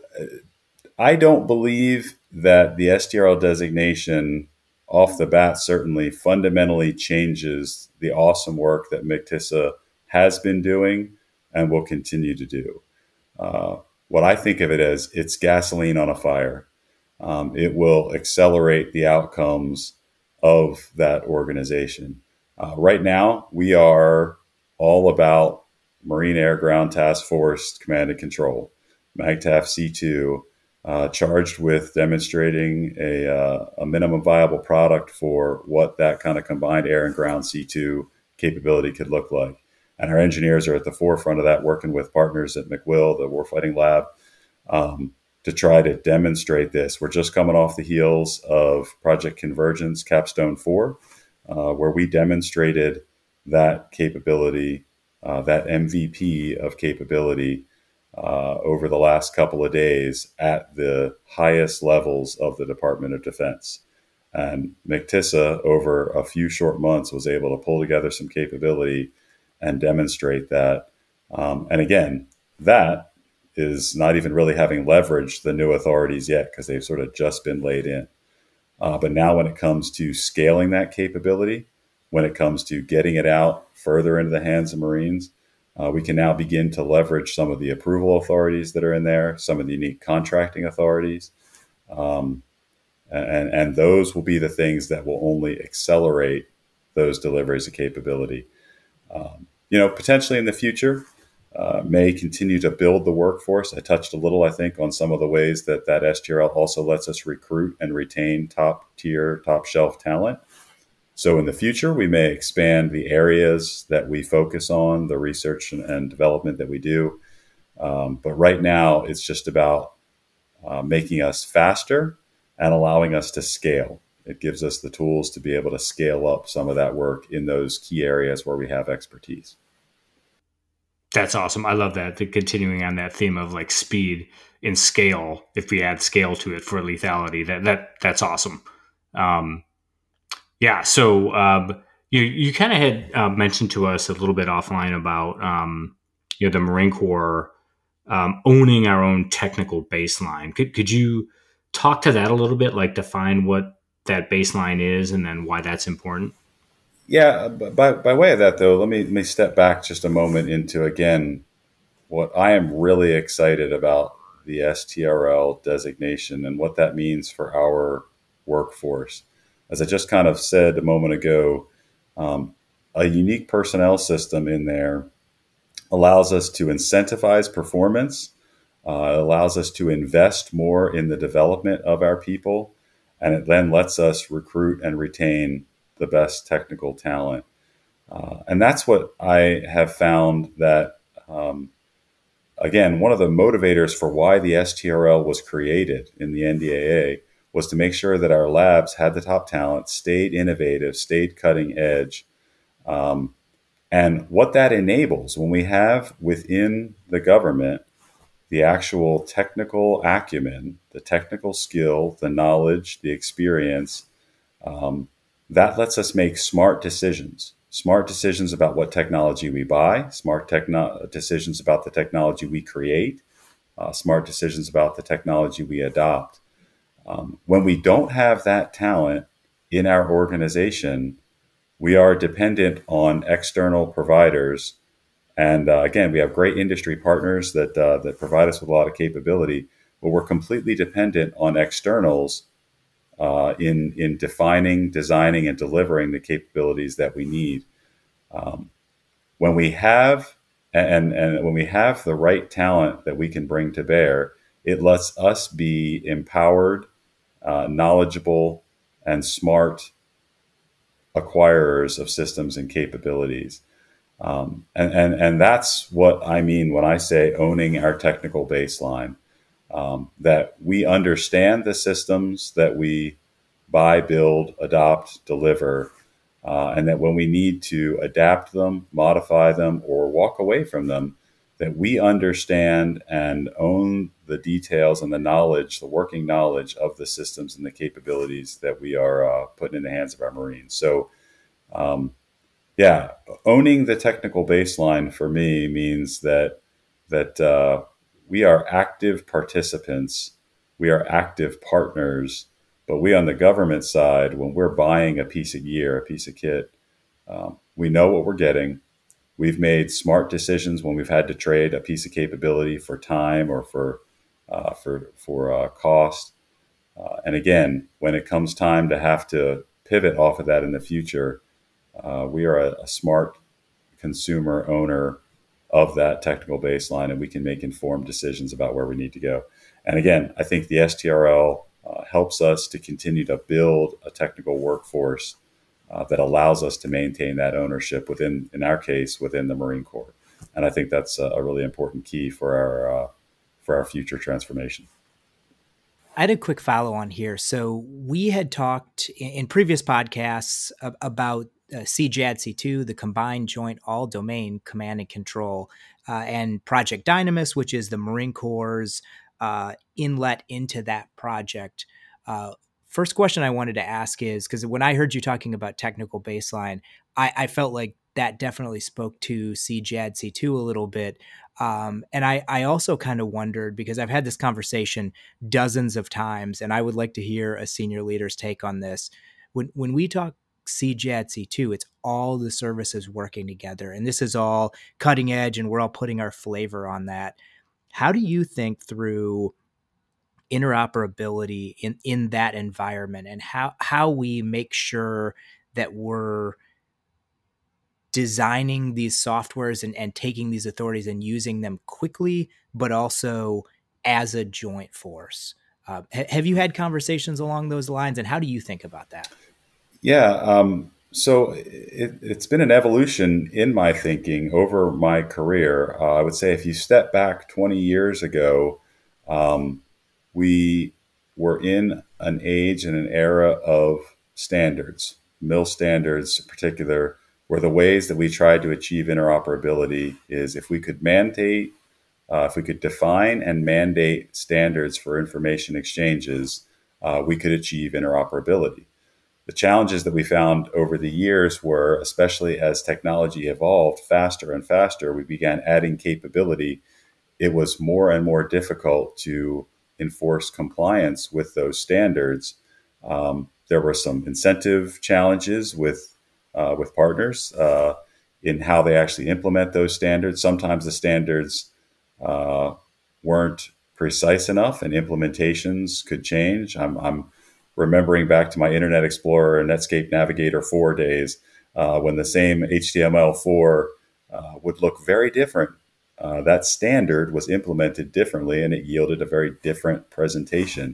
I don't believe that the S T R L designation off the bat certainly fundamentally changes the awesome work that MCTISA has been doing and will continue to do. Uh, what I think of it as, it's gasoline on a fire. Um, it will accelerate the outcomes of that organization. Uh, right now, we are all about Marine Air Ground Task Force Command and Control, MAGTF C two, uh, charged with demonstrating a, uh, a minimum viable product for what that kind of combined air and ground C two capability could look like. And our engineers are at the forefront of that, working with partners at McWill, the Warfighting Lab, um, to try to demonstrate this. We're just coming off the heels of Project Convergence Capstone four, uh, where we demonstrated that capability, uh, that M V P of capability uh, over the last couple of days at the highest levels of the Department of Defense. And MCTISA, over a few short months, was able to pull together some capability and demonstrate that. Um, and again, that is not even really having leveraged the new authorities yet, because they've sort of just been laid in. Uh, but now when it comes to scaling that capability, when it comes to getting it out further into the hands of Marines, uh, we can now begin to leverage some of the approval authorities that are in there, some of the unique contracting authorities. Um, and, and those will be the things that will only accelerate those deliveries of capability. Um, you know, potentially in the future, uh, may continue to build the workforce. I touched a little, I think, on some of the ways that that S T R L also lets us recruit and retain top tier, top shelf talent. So in the future, we may expand the areas that we focus on, the research and, and development that we do. Um, but right now, it's just about uh, making us faster and allowing us to scale. It gives us the tools to be able to scale up some of that work in those key areas where we have expertise. That's awesome. I love that. The continuing on that theme of like speed and scale, if we add scale to it for lethality, that, that that's awesome. Um, yeah. So um, you, you kind of had uh, mentioned to us a little bit offline about, um, you know, the Marine Corps um, owning our own technical baseline. Could, could you talk to that a little bit, like define what that baseline is and then why that's important? Yeah, by, by way of that, though, let me, let me step back just a moment into, again, what I am really excited about the S T R L designation and what that means for our workforce. As I just kind of said a moment ago, um, a unique personnel system in there allows us to incentivize performance, uh, it allows us to invest more in the development of our people, and it then lets us recruit and retain the best technical talent. Uh, and that's what I have found that, um, again, one of the motivators for why the S T R L was created in the N D A A was to make sure that our labs had the top talent, stayed innovative, stayed cutting edge. Um, and what that enables when we have within the government the actual technical acumen, the technical skill, the knowledge, the experience, um, that lets us make smart decisions. Smart decisions about what technology we buy, smart techno- decisions about the technology we create, uh, smart decisions about the technology we adopt. Um, when we don't have that talent in our organization, we are dependent on external providers. And uh, again, we have great industry partners that uh, that provide us with a lot of capability, but we're completely dependent on externals uh, in in defining, designing, and delivering the capabilities that we need. Um, when we have and and when we have the right talent that we can bring to bear, it lets us be empowered, uh, knowledgeable, and smart acquirers of systems and capabilities. Um, and, and, and that's what I mean when I say owning our technical baseline, um, that we understand the systems that we buy, build, adopt, deliver, uh, and that when we need to adapt them, modify them, or walk away from them, that we understand and own the details and the knowledge, the working knowledge of the systems and the capabilities that we are uh, putting in the hands of our Marines. So, um, yeah, owning the technical baseline for me means that that uh, we are active participants, we are active partners, but we on the government side, when we're buying a piece of gear, a piece of kit, um, we know what we're getting. We've made smart decisions when we've had to trade a piece of capability for time or for uh, for for uh, cost. Uh, and again, when it comes time to have to pivot off of that in the future, uh, we are a, a smart consumer owner of that technical baseline, and we can make informed decisions about where we need to go. And again, I think the S T R L uh, helps us to continue to build a technical workforce uh, that allows us to maintain that ownership within, in our case, within the Marine Corps. And I think that's a, a really important key for our uh, for our future transformation. I had a quick follow on here. So we had talked in, in previous podcasts ab- about uh, C J A D C two, the Combined Joint All Domain Command and Control, uh, and Project Dynamis, which is the Marine Corps' uh, inlet into that project. Uh, first question I wanted to ask is, because when I heard you talking about technical baseline, I, I felt like that definitely spoke to C J A D C two a little bit. Um, and I, I also kind of wondered, because I've had this conversation dozens of times, and I would like to hear a senior leader's take on this. When when we talk C J A D C two, it's all the services working together, and this is all cutting edge, and we're all putting our flavor on that. How do you think through interoperability in, in that environment, and how how we make sure that we're designing these softwares and, and taking these authorities and using them quickly, but also as a joint force? Uh, ha- have you had conversations along those lines, and how do you think about that? Yeah. Um, so it, it's been an evolution in my thinking over my career. Uh, I would say if you step back twenty years ago, um, we were in an age and an era of standards, mill standards in particular, where the ways that we tried to achieve interoperability is if we could mandate, uh, if we could define and mandate standards for information exchanges, uh, we could achieve interoperability. The challenges that we found over the years were, especially as technology evolved faster and faster, we began adding capability it was more and more difficult to enforce compliance with those standards. Um, there were some incentive challenges with uh, with partners uh, in how they actually implement those standards. Sometimes the standards uh, weren't precise enough, and implementations could change. I'm, I'm remembering back to my Internet Explorer and Netscape Navigator four days uh, when the same H T M L four uh, would look very different. Uh, that standard was implemented differently, and it yielded a very different presentation.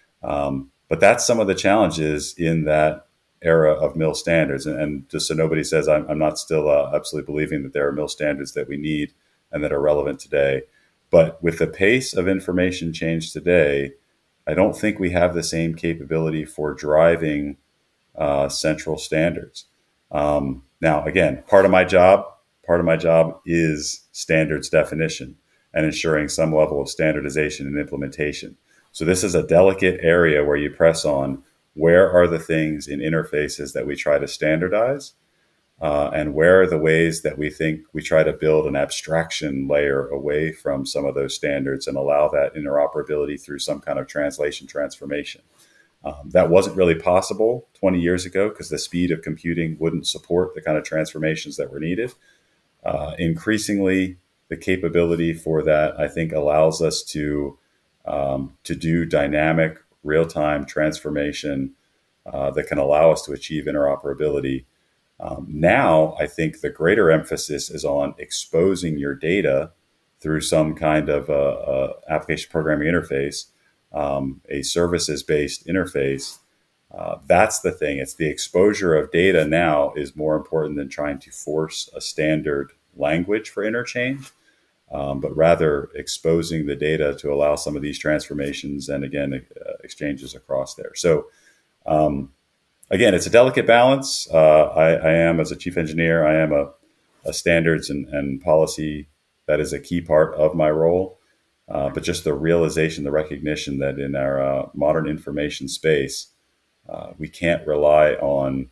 Um, but that's some of the challenges in that era of M I L standards. And, and just so nobody says I'm, I'm not still uh, absolutely believing that there are M I L standards that we need and that are relevant today. But with the pace of information change today, I don't think we have the same capability for driving uh, central standards. Um, now, again, part of my job, part of my job is standards definition and ensuring some level of standardization and implementation. So this is a delicate area where you press on where are the things in interfaces that we try to standardize, uh, and where are the ways that we think we try to build an abstraction layer away from some of those standards and allow that interoperability through some kind of translation transformation. Um, that wasn't really possible twenty years ago because the speed of computing wouldn't support the kind of transformations that were needed. Uh, increasingly, the capability for that, I think, allows us to um, to do dynamic, real-time transformation uh, that can allow us to achieve interoperability. Um, now, I think the greater emphasis is on exposing your data through some kind of a, a application programming interface, um, a services-based interface. Uh, that's the thing. It's the exposure of data now is more important than trying to force a standard language for interchange, um, but rather exposing the data to allow some of these transformations and, again, uh, exchanges across there. So, um, again, it's a delicate balance. Uh, I, I am, as a chief engineer, I am a, a standards and, and policy that is a key part of my role. Uh, but just the realization, the recognition that in our uh, modern information space, uh, we can't rely on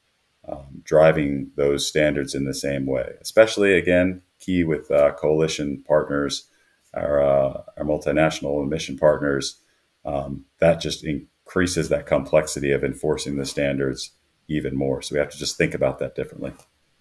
um, driving those standards in the same way, especially, again, key with uh, coalition partners, our, uh, our multinational mission partners. Um, that just increases that complexity of enforcing the standards even more. So we have to just think about that differently.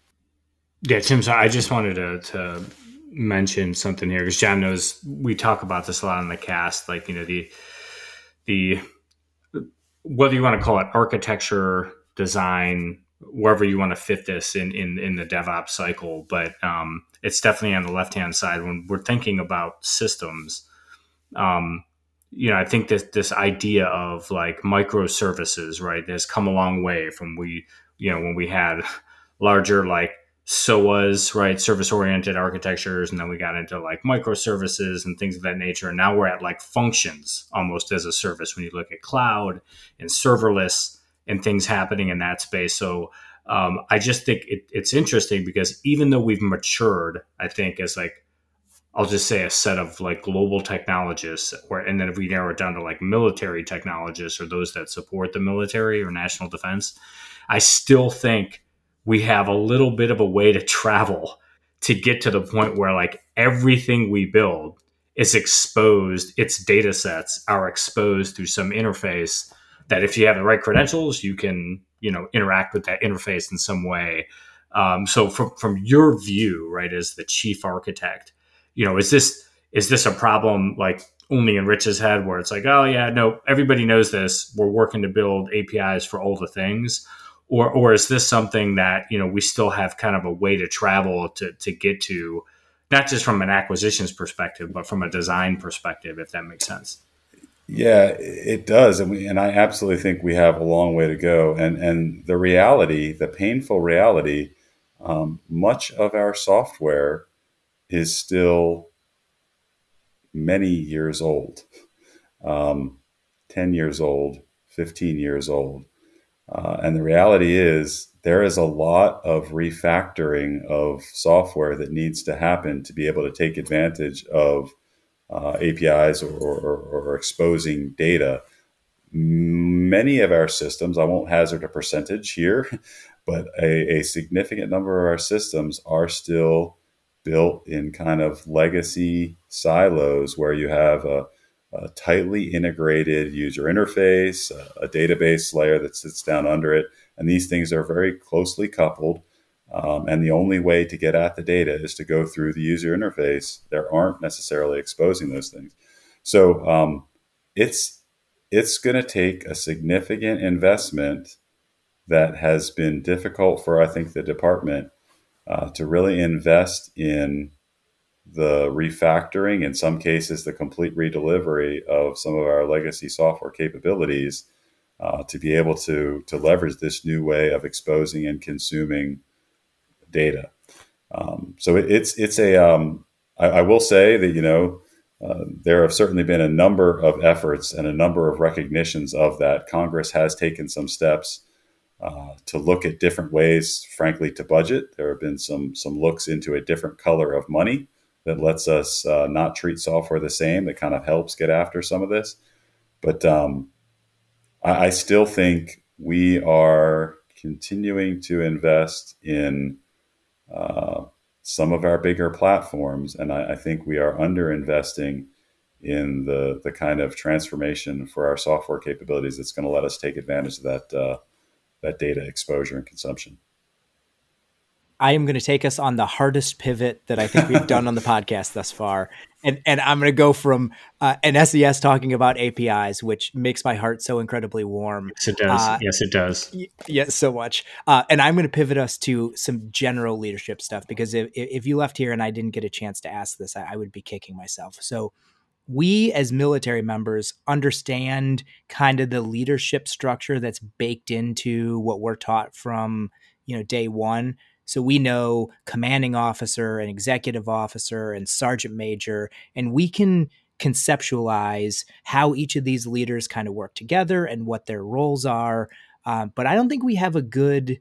Yeah, Tim, so I just wanted to, to mention something here because John knows we talk about this a lot in the cast, like, you know, the, the, whether you want to call it architecture, design, wherever you want to fit this in, in, in the DevOps cycle. But um, it's definitely on the left-hand side when we're thinking about systems. Um, you know, I think that this idea of like microservices, right, has come a long way from we, you know, when we had larger like S O As, right, service-oriented architectures, and then we got into like microservices and things of that nature. And now we're at like functions almost as a service when you look at cloud and serverless and things happening in that space. So um, I just think it, it's interesting because even though we've matured, I think as like, I'll just say a set of like global technologists, or and then if we narrow it down to like military technologists or those that support the military or national defense, I still think we have a little bit of a way to travel to get to the point where like everything we build is exposed, its data sets are exposed through some interface that if you have the right credentials, you can, you know, interact with that interface in some way. Um, so from, from your view, right, as the chief architect, you know, is this, is this a problem like only in Rich's head where it's like, oh yeah, no, everybody knows this. We're working to build A P Is for all the things. Or, or is this something that, you know, we still have kind of a way to travel to, to get to, not just from an acquisitions perspective, but from a design perspective, if that makes sense? Yeah, it does. And we, and I absolutely think we have a long way to go. And, and the reality, the painful reality, um, much of our software is still many years old, um, ten years old, fifteen years old. Uh, and the reality is there is a lot of refactoring of software that needs to happen to be able to take advantage of uh, A P Is or, or, or exposing data. Many of our systems, I won't hazard a percentage here, but a, a significant number of our systems are still built in kind of legacy silos where you have a, a tightly integrated user interface, a, a database layer that sits down under it. And these things are very closely coupled. Um, and the only way to get at the data is to go through the user interface. There aren't necessarily exposing those things. So um, it's it's going to take a significant investment that has been difficult for, I think, the department uh, to really invest in the refactoring, in some cases, the complete redelivery of some of our legacy software capabilities uh, to be able to, to leverage this new way of exposing and consuming data. Um, so it, it's it's a um, I, I will say that you know uh, there have certainly been a number of efforts and a number of recognitions of that. Congress has taken some steps uh, to look at different ways, frankly, to budget. There have been some some looks into a different color of money that lets us uh, not treat software the same. That kind of helps get after some of this. But um, I, I still think we are continuing to invest in Uh, some of our bigger platforms, and I, I think we are under investing in the the kind of transformation for our software capabilities that's going to let us take advantage of that uh, that data exposure and consumption. I am going to take us on the hardest pivot that I think we've done on the podcast thus far. And and I'm going to go from uh, an S E S talking about A P Is, which makes my heart so incredibly warm. Yes, it does. Uh, yes, it does. Y- yes, so much. Uh, and I'm going to pivot us to some general leadership stuff, because if, if you left here and I didn't get a chance to ask this, I, I would be kicking myself. So we as military members understand kind of the leadership structure that's baked into what we're taught from, you know, day one. So we know commanding officer and executive officer and sergeant major, and we can conceptualize how each of these leaders kind of work together and what their roles are. Um, but I don't think we have a good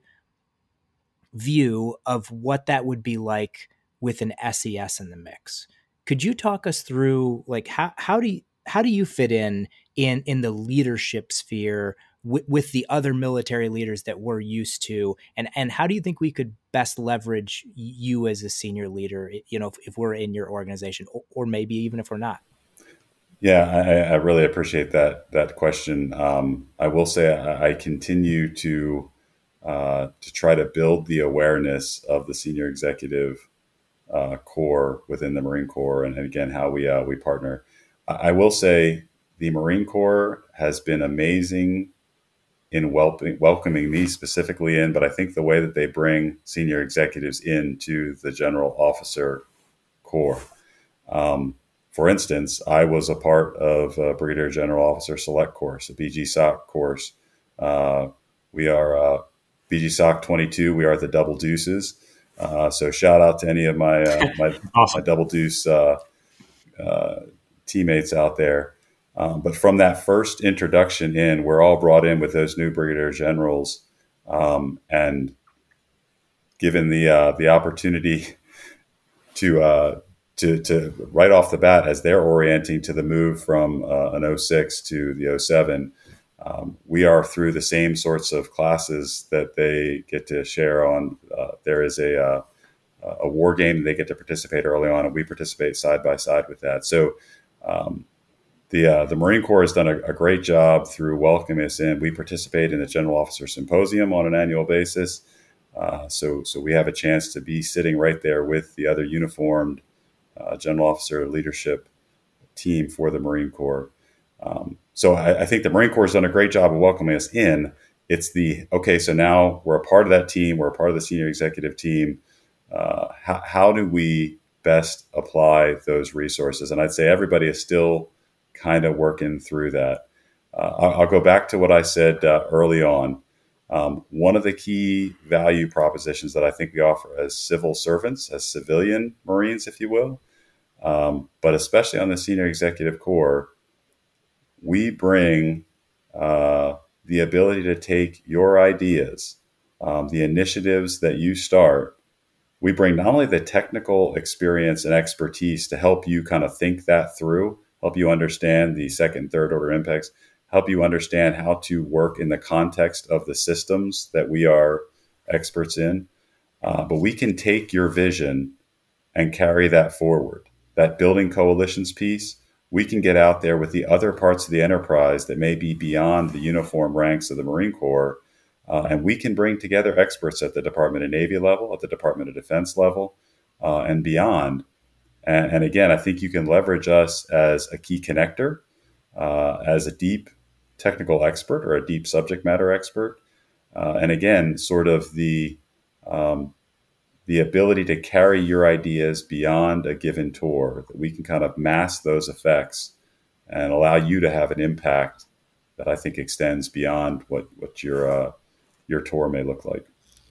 view of what that would be like with an S E S in the mix. Could you talk us through, like, how, how do you, how do you fit in, in, in the leadership sphere with, with the other military leaders that we're used to? And, and how do you think we could best leverage you as a senior leader, you know, if, if we're in your organization, or, or maybe even if we're not? Yeah, I, I really appreciate that that question. Um, I will say I, I continue to uh, to try to build the awareness of the senior executive uh, core within the Marine Corps, and, and again, how we uh, we partner. I, I will say the Marine Corps has been amazing in welcoming welcoming me specifically in, but I think the way that they bring senior executives into the general officer corps. Um, For instance, I was a part of a Brigadier General Officer Select course, a B G S O C course. Uh, we are uh, B G S O C twenty-two. We are the Double Deuces. Uh, so shout out to any of my uh, my, Awesome. my Double Deuce uh, uh, teammates out there. Um, but from that first introduction in, we're all brought in with those new Brigadier Generals um, and given the uh, the opportunity to uh, To, to right off the bat, as they're orienting to the move from uh, an oh six to the oh seven, um, we are through the same sorts of classes that they get to share on. Uh, there is a uh, a war game they get to participate early on, and we participate side by side with that. So um, the uh, the Marine Corps has done a, a great job through welcoming us in. We participate in the General Officer Symposium on an annual basis, uh, so so we have a chance to be sitting right there with the other uniformed Uh, general officer leadership team for the Marine Corps. Um, so I, I think the Marine Corps has done a great job of welcoming us in. It's the, okay, so now we're a part of that team. We're a part of the senior executive team. Uh, how, how do we best apply those resources? And I'd say everybody is still kind of working through that. Uh, I'll, I'll go back to what I said uh, early on. Um, one of the key value propositions that I think we offer as civil servants, as civilian Marines, if you will, um, but especially on the senior executive corps, we bring uh, the ability to take your ideas, um, the initiatives that you start. We bring not only the technical experience and expertise to help you kind of think that through, help you understand the second, third order impacts, help you understand how to work in the context of the systems that we are experts in. Uh, but we can take your vision and carry that forward. That building coalitions piece, we can get out there with the other parts of the enterprise that may be beyond the uniform ranks of the Marine Corps, uh, and we can bring together experts at the Department of Navy level, at the Department of Defense level, uh, and beyond. And, and again, I think you can leverage us as a key connector, uh, as a deep technical expert or a deep subject matter expert. Uh, and again, sort of the um, the ability to carry your ideas beyond a given tour, that we can kind of mask those effects and allow you to have an impact that I think extends beyond what, what your, uh, your tour may look like.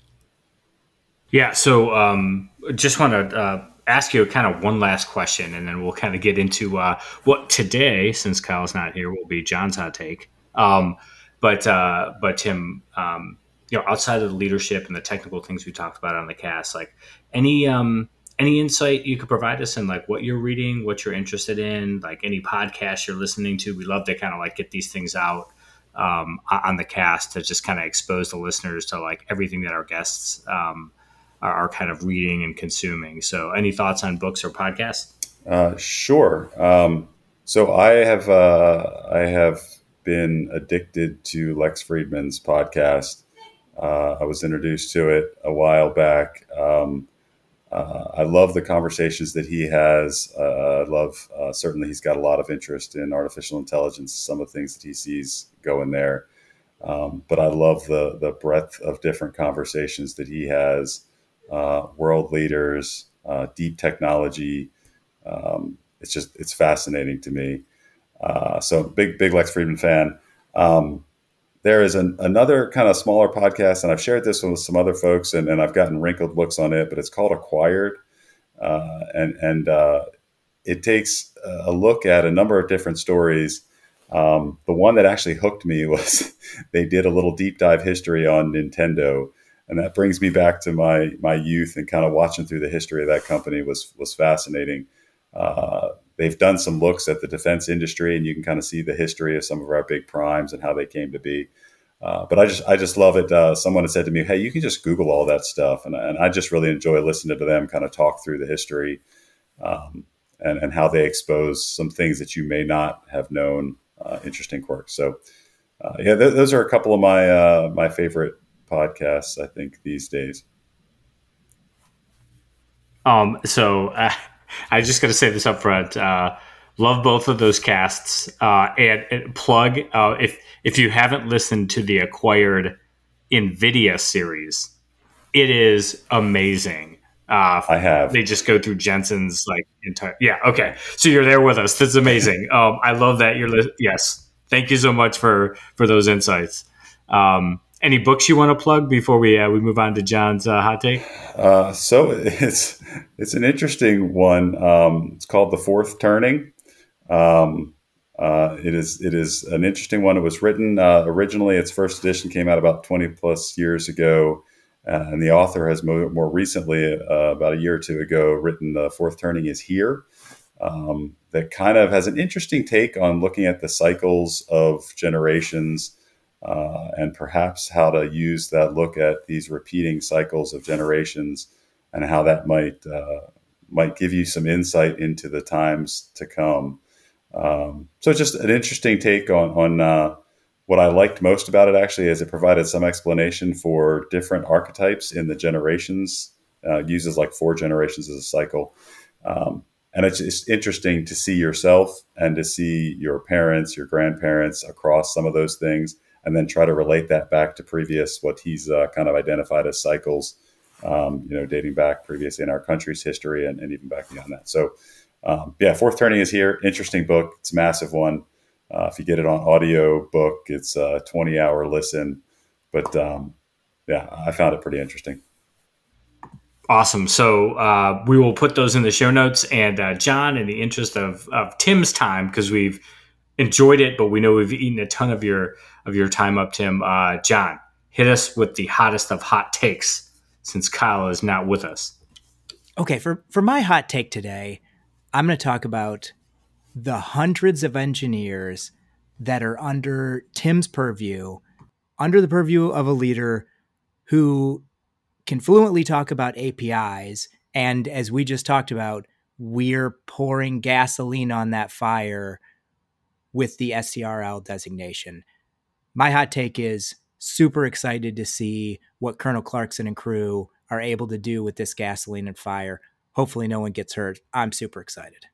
Yeah. So um, just want to uh, ask you kind of one last question, and then we'll kind of get into uh, what today, since Kyle's not here, will be John's hot take. Um, but, uh, but Tim, um, you know, outside of the leadership and the technical things we talked about on the cast, like any um, any insight you could provide us in like what you're reading, what you're interested in, like any podcasts you're listening to. We love to kind of like get these things out um, on the cast to just kind of expose the listeners to like everything that our guests um, are, are kind of reading and consuming. So any thoughts on books or podcasts? Uh, sure. Um, so I have uh, I have been addicted to Lex Friedman's podcast. Uh, I was introduced to it a while back. Um, uh, I love the conversations that he has. Uh, I love, uh, certainly he's got a lot of interest in artificial intelligence, some of the things that he sees going there. Um, but I love the the breadth of different conversations that he has, uh, world leaders, uh, deep technology. Um, it's just, it's fascinating to me. Uh, so big, big Lex Friedman fan. Um, There is an, another kind of smaller podcast, and I've shared this one with some other folks, and, and I've gotten wrinkled looks on it, but it's called Acquired. Uh, and and uh, it takes a look at a number of different stories. Um, the one that actually hooked me was they did a little deep dive history on Nintendo. And that brings me back to my my youth, and kind of watching through the history of that company was, was fascinating. Uh, they've done some looks at the defense industry, and you can kind of see the history of some of our big primes and how they came to be. Uh, but I just I just love it. Uh, someone had said to me, "Hey, you can just Google all that stuff," and, and I just really enjoy listening to them kind of talk through the history um, and and how they expose some things that you may not have known. Uh, interesting quirks. So uh, yeah, th- those are a couple of my uh, my favorite podcasts, I think, these days. Um. So. Uh- I was just going to say this up front. Uh, love both of those casts. Uh, and, and plug uh, if if you haven't listened to the Acquired NVIDIA series, it is amazing. Uh, I have. They just go through Jensen's like entire. Yeah. Okay. So you're there with us. That's amazing. um, I love that you're. Li- yes. Thank you so much for for those insights. Um, Any books you want to plug before we uh, we move on to John's uh, hot take? Uh, so it's it's an interesting one. Um, it's called The Fourth Turning. Um, uh, it is it is an interesting one. It was written uh, originally. Its first edition came out about twenty plus years ago, uh, and the author has more, more recently, uh, about a year or two ago, written The Fourth Turning is Here. Um, that kind of has an interesting take on looking at the cycles of generations. Uh, and perhaps how to use that look at these repeating cycles of generations, and how that might uh, might give you some insight into the times to come. Um, so just an interesting take on, on uh, what I liked most about it, actually, is it provided some explanation for different archetypes in the generations, uh, uses like four generations as a cycle. Um, and it's just interesting to see yourself and to see your parents, your grandparents across some of those things, and then try to relate that back to previous, what he's uh, kind of identified as cycles, um, you know, dating back previously in our country's history, and, and even back beyond that. So, um, yeah, Fourth Turning is Here. Interesting book. It's a massive one. Uh, if you get it on audio book, it's a twenty hour listen. But um, yeah, I found it pretty interesting. Awesome. So uh, we will put those in the show notes. And uh, John, in the interest of, of Tim's time, because we've enjoyed it, but we know we've eaten a ton of your of your time up, Tim. Uh, John, hit us with the hottest of hot takes, since Kyle is not with us. Okay, for, for my hot take today, I'm going to talk about the hundreds of engineers that are under Tim's purview, under the purview of a leader who can fluently talk about A P Is And as we just talked about, we're pouring gasoline on that fire with the S T R L designation. My hot take is super excited to see what Colonel Clarkson and crew are able to do with this gasoline and fire. Hopefully no one gets hurt. I'm super excited.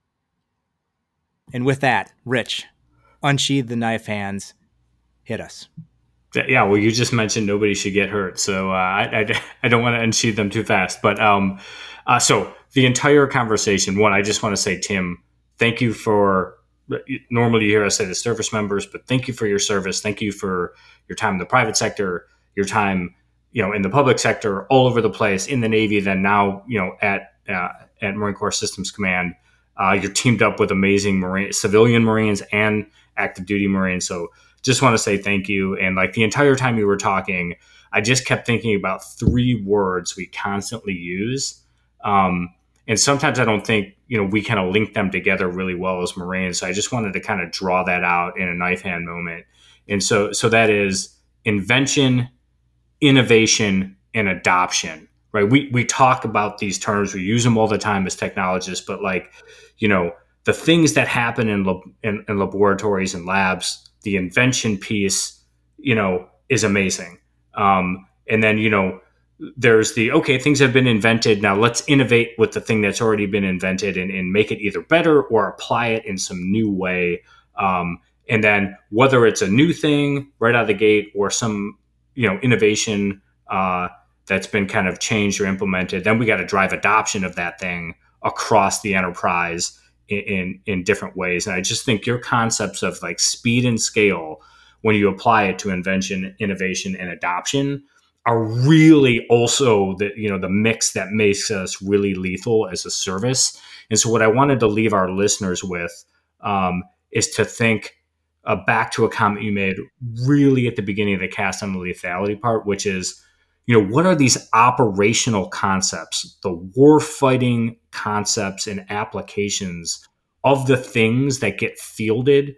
And with that, Rich, unsheathe the knife hands. Hit us. Yeah, well, you just mentioned nobody should get hurt, so uh, I, I, I don't want to unsheathe them too fast. But um, uh, so the entire conversation, one, I just want to say, Tim, thank you for, normally you hear us say the service members, but thank you for your service. Thank you for your time in the private sector, your time, you know, in the public sector, all over the place, in the Navy, then now, you know, at uh, at Marine Corps Systems Command. Uh, you're teamed up with amazing Marine, civilian Marines and active duty Marines. So just want to say thank you. And like the entire time you were talking, I just kept thinking about three words we constantly use. Um, and sometimes I don't think, you know, we kind of link them together really well as Marines. So I just wanted to kind of draw that out in a knife hand moment. And so, so that is invention, innovation, and adoption, right? We, we talk about these terms, we use them all the time as technologists, but like, you know, the things that happen in, lab, in, in laboratories and labs, the invention piece, you know, is amazing. Um, and then, you know, there's the, okay, things have been invented. Now let's innovate with the thing that's already been invented and, and make it either better or apply it in some new way. Um, and then whether it's a new thing right out of the gate or some, you know, innovation uh, that's been kind of changed or implemented, then we got to drive adoption of that thing across the enterprise in in different ways. And I just think your concepts of like speed and scale, when you apply it to invention, innovation, and adoption, are really also the, you know, the mix that makes us really lethal as a service. And so what I wanted to leave our listeners with um, is to think uh, back to a comment you made really at the beginning of the cast on the lethality part, which is, you know, what are these operational concepts, the war fighting concepts and applications of the things that get fielded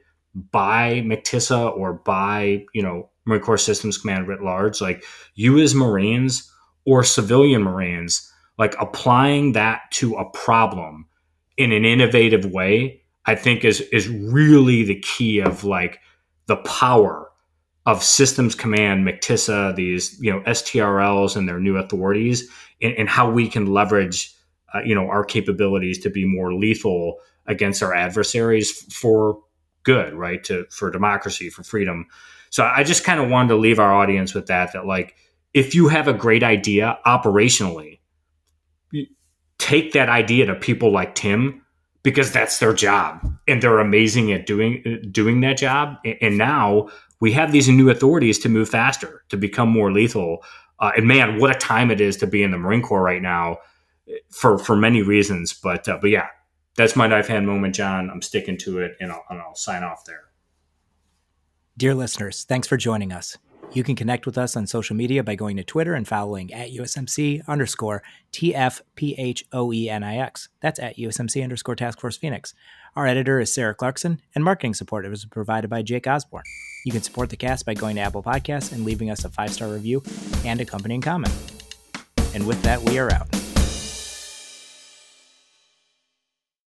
by M C T I S A or by, you know, Marine Corps Systems Command writ large, like you as Marines or civilian Marines, like applying that to a problem in an innovative way, I think is, is really the key of like the power of Systems Command, M C T I S A, these, you know, S T R Ls and their new authorities, and, and how we can leverage, uh, you know, our capabilities to be more lethal against our adversaries for good, right? To, for democracy, for freedom. So I just kind of wanted to leave our audience with that, that like, if you have a great idea operationally, take that idea to people like Tim, because that's their job and they're amazing at doing, doing that job. And now we have these new authorities to move faster, to become more lethal. Uh, and man, what a time it is to be in the Marine Corps right now for, for many reasons. But, uh, but yeah, that's my knife hand moment, John. I'm sticking to it, and I'll, and I'll sign off there. Dear listeners, thanks for joining us. You can connect with us on social media by going to Twitter and following at U S M C underscore T F P H O E N I X. That's at U S M C underscore Task Force Phoenix. Our editor is Sarah Clarkson, and marketing support is provided by Jake Osborne. You can support the cast by going to Apple Podcasts and leaving us a five-star review and accompanying comment. And with that, we are out.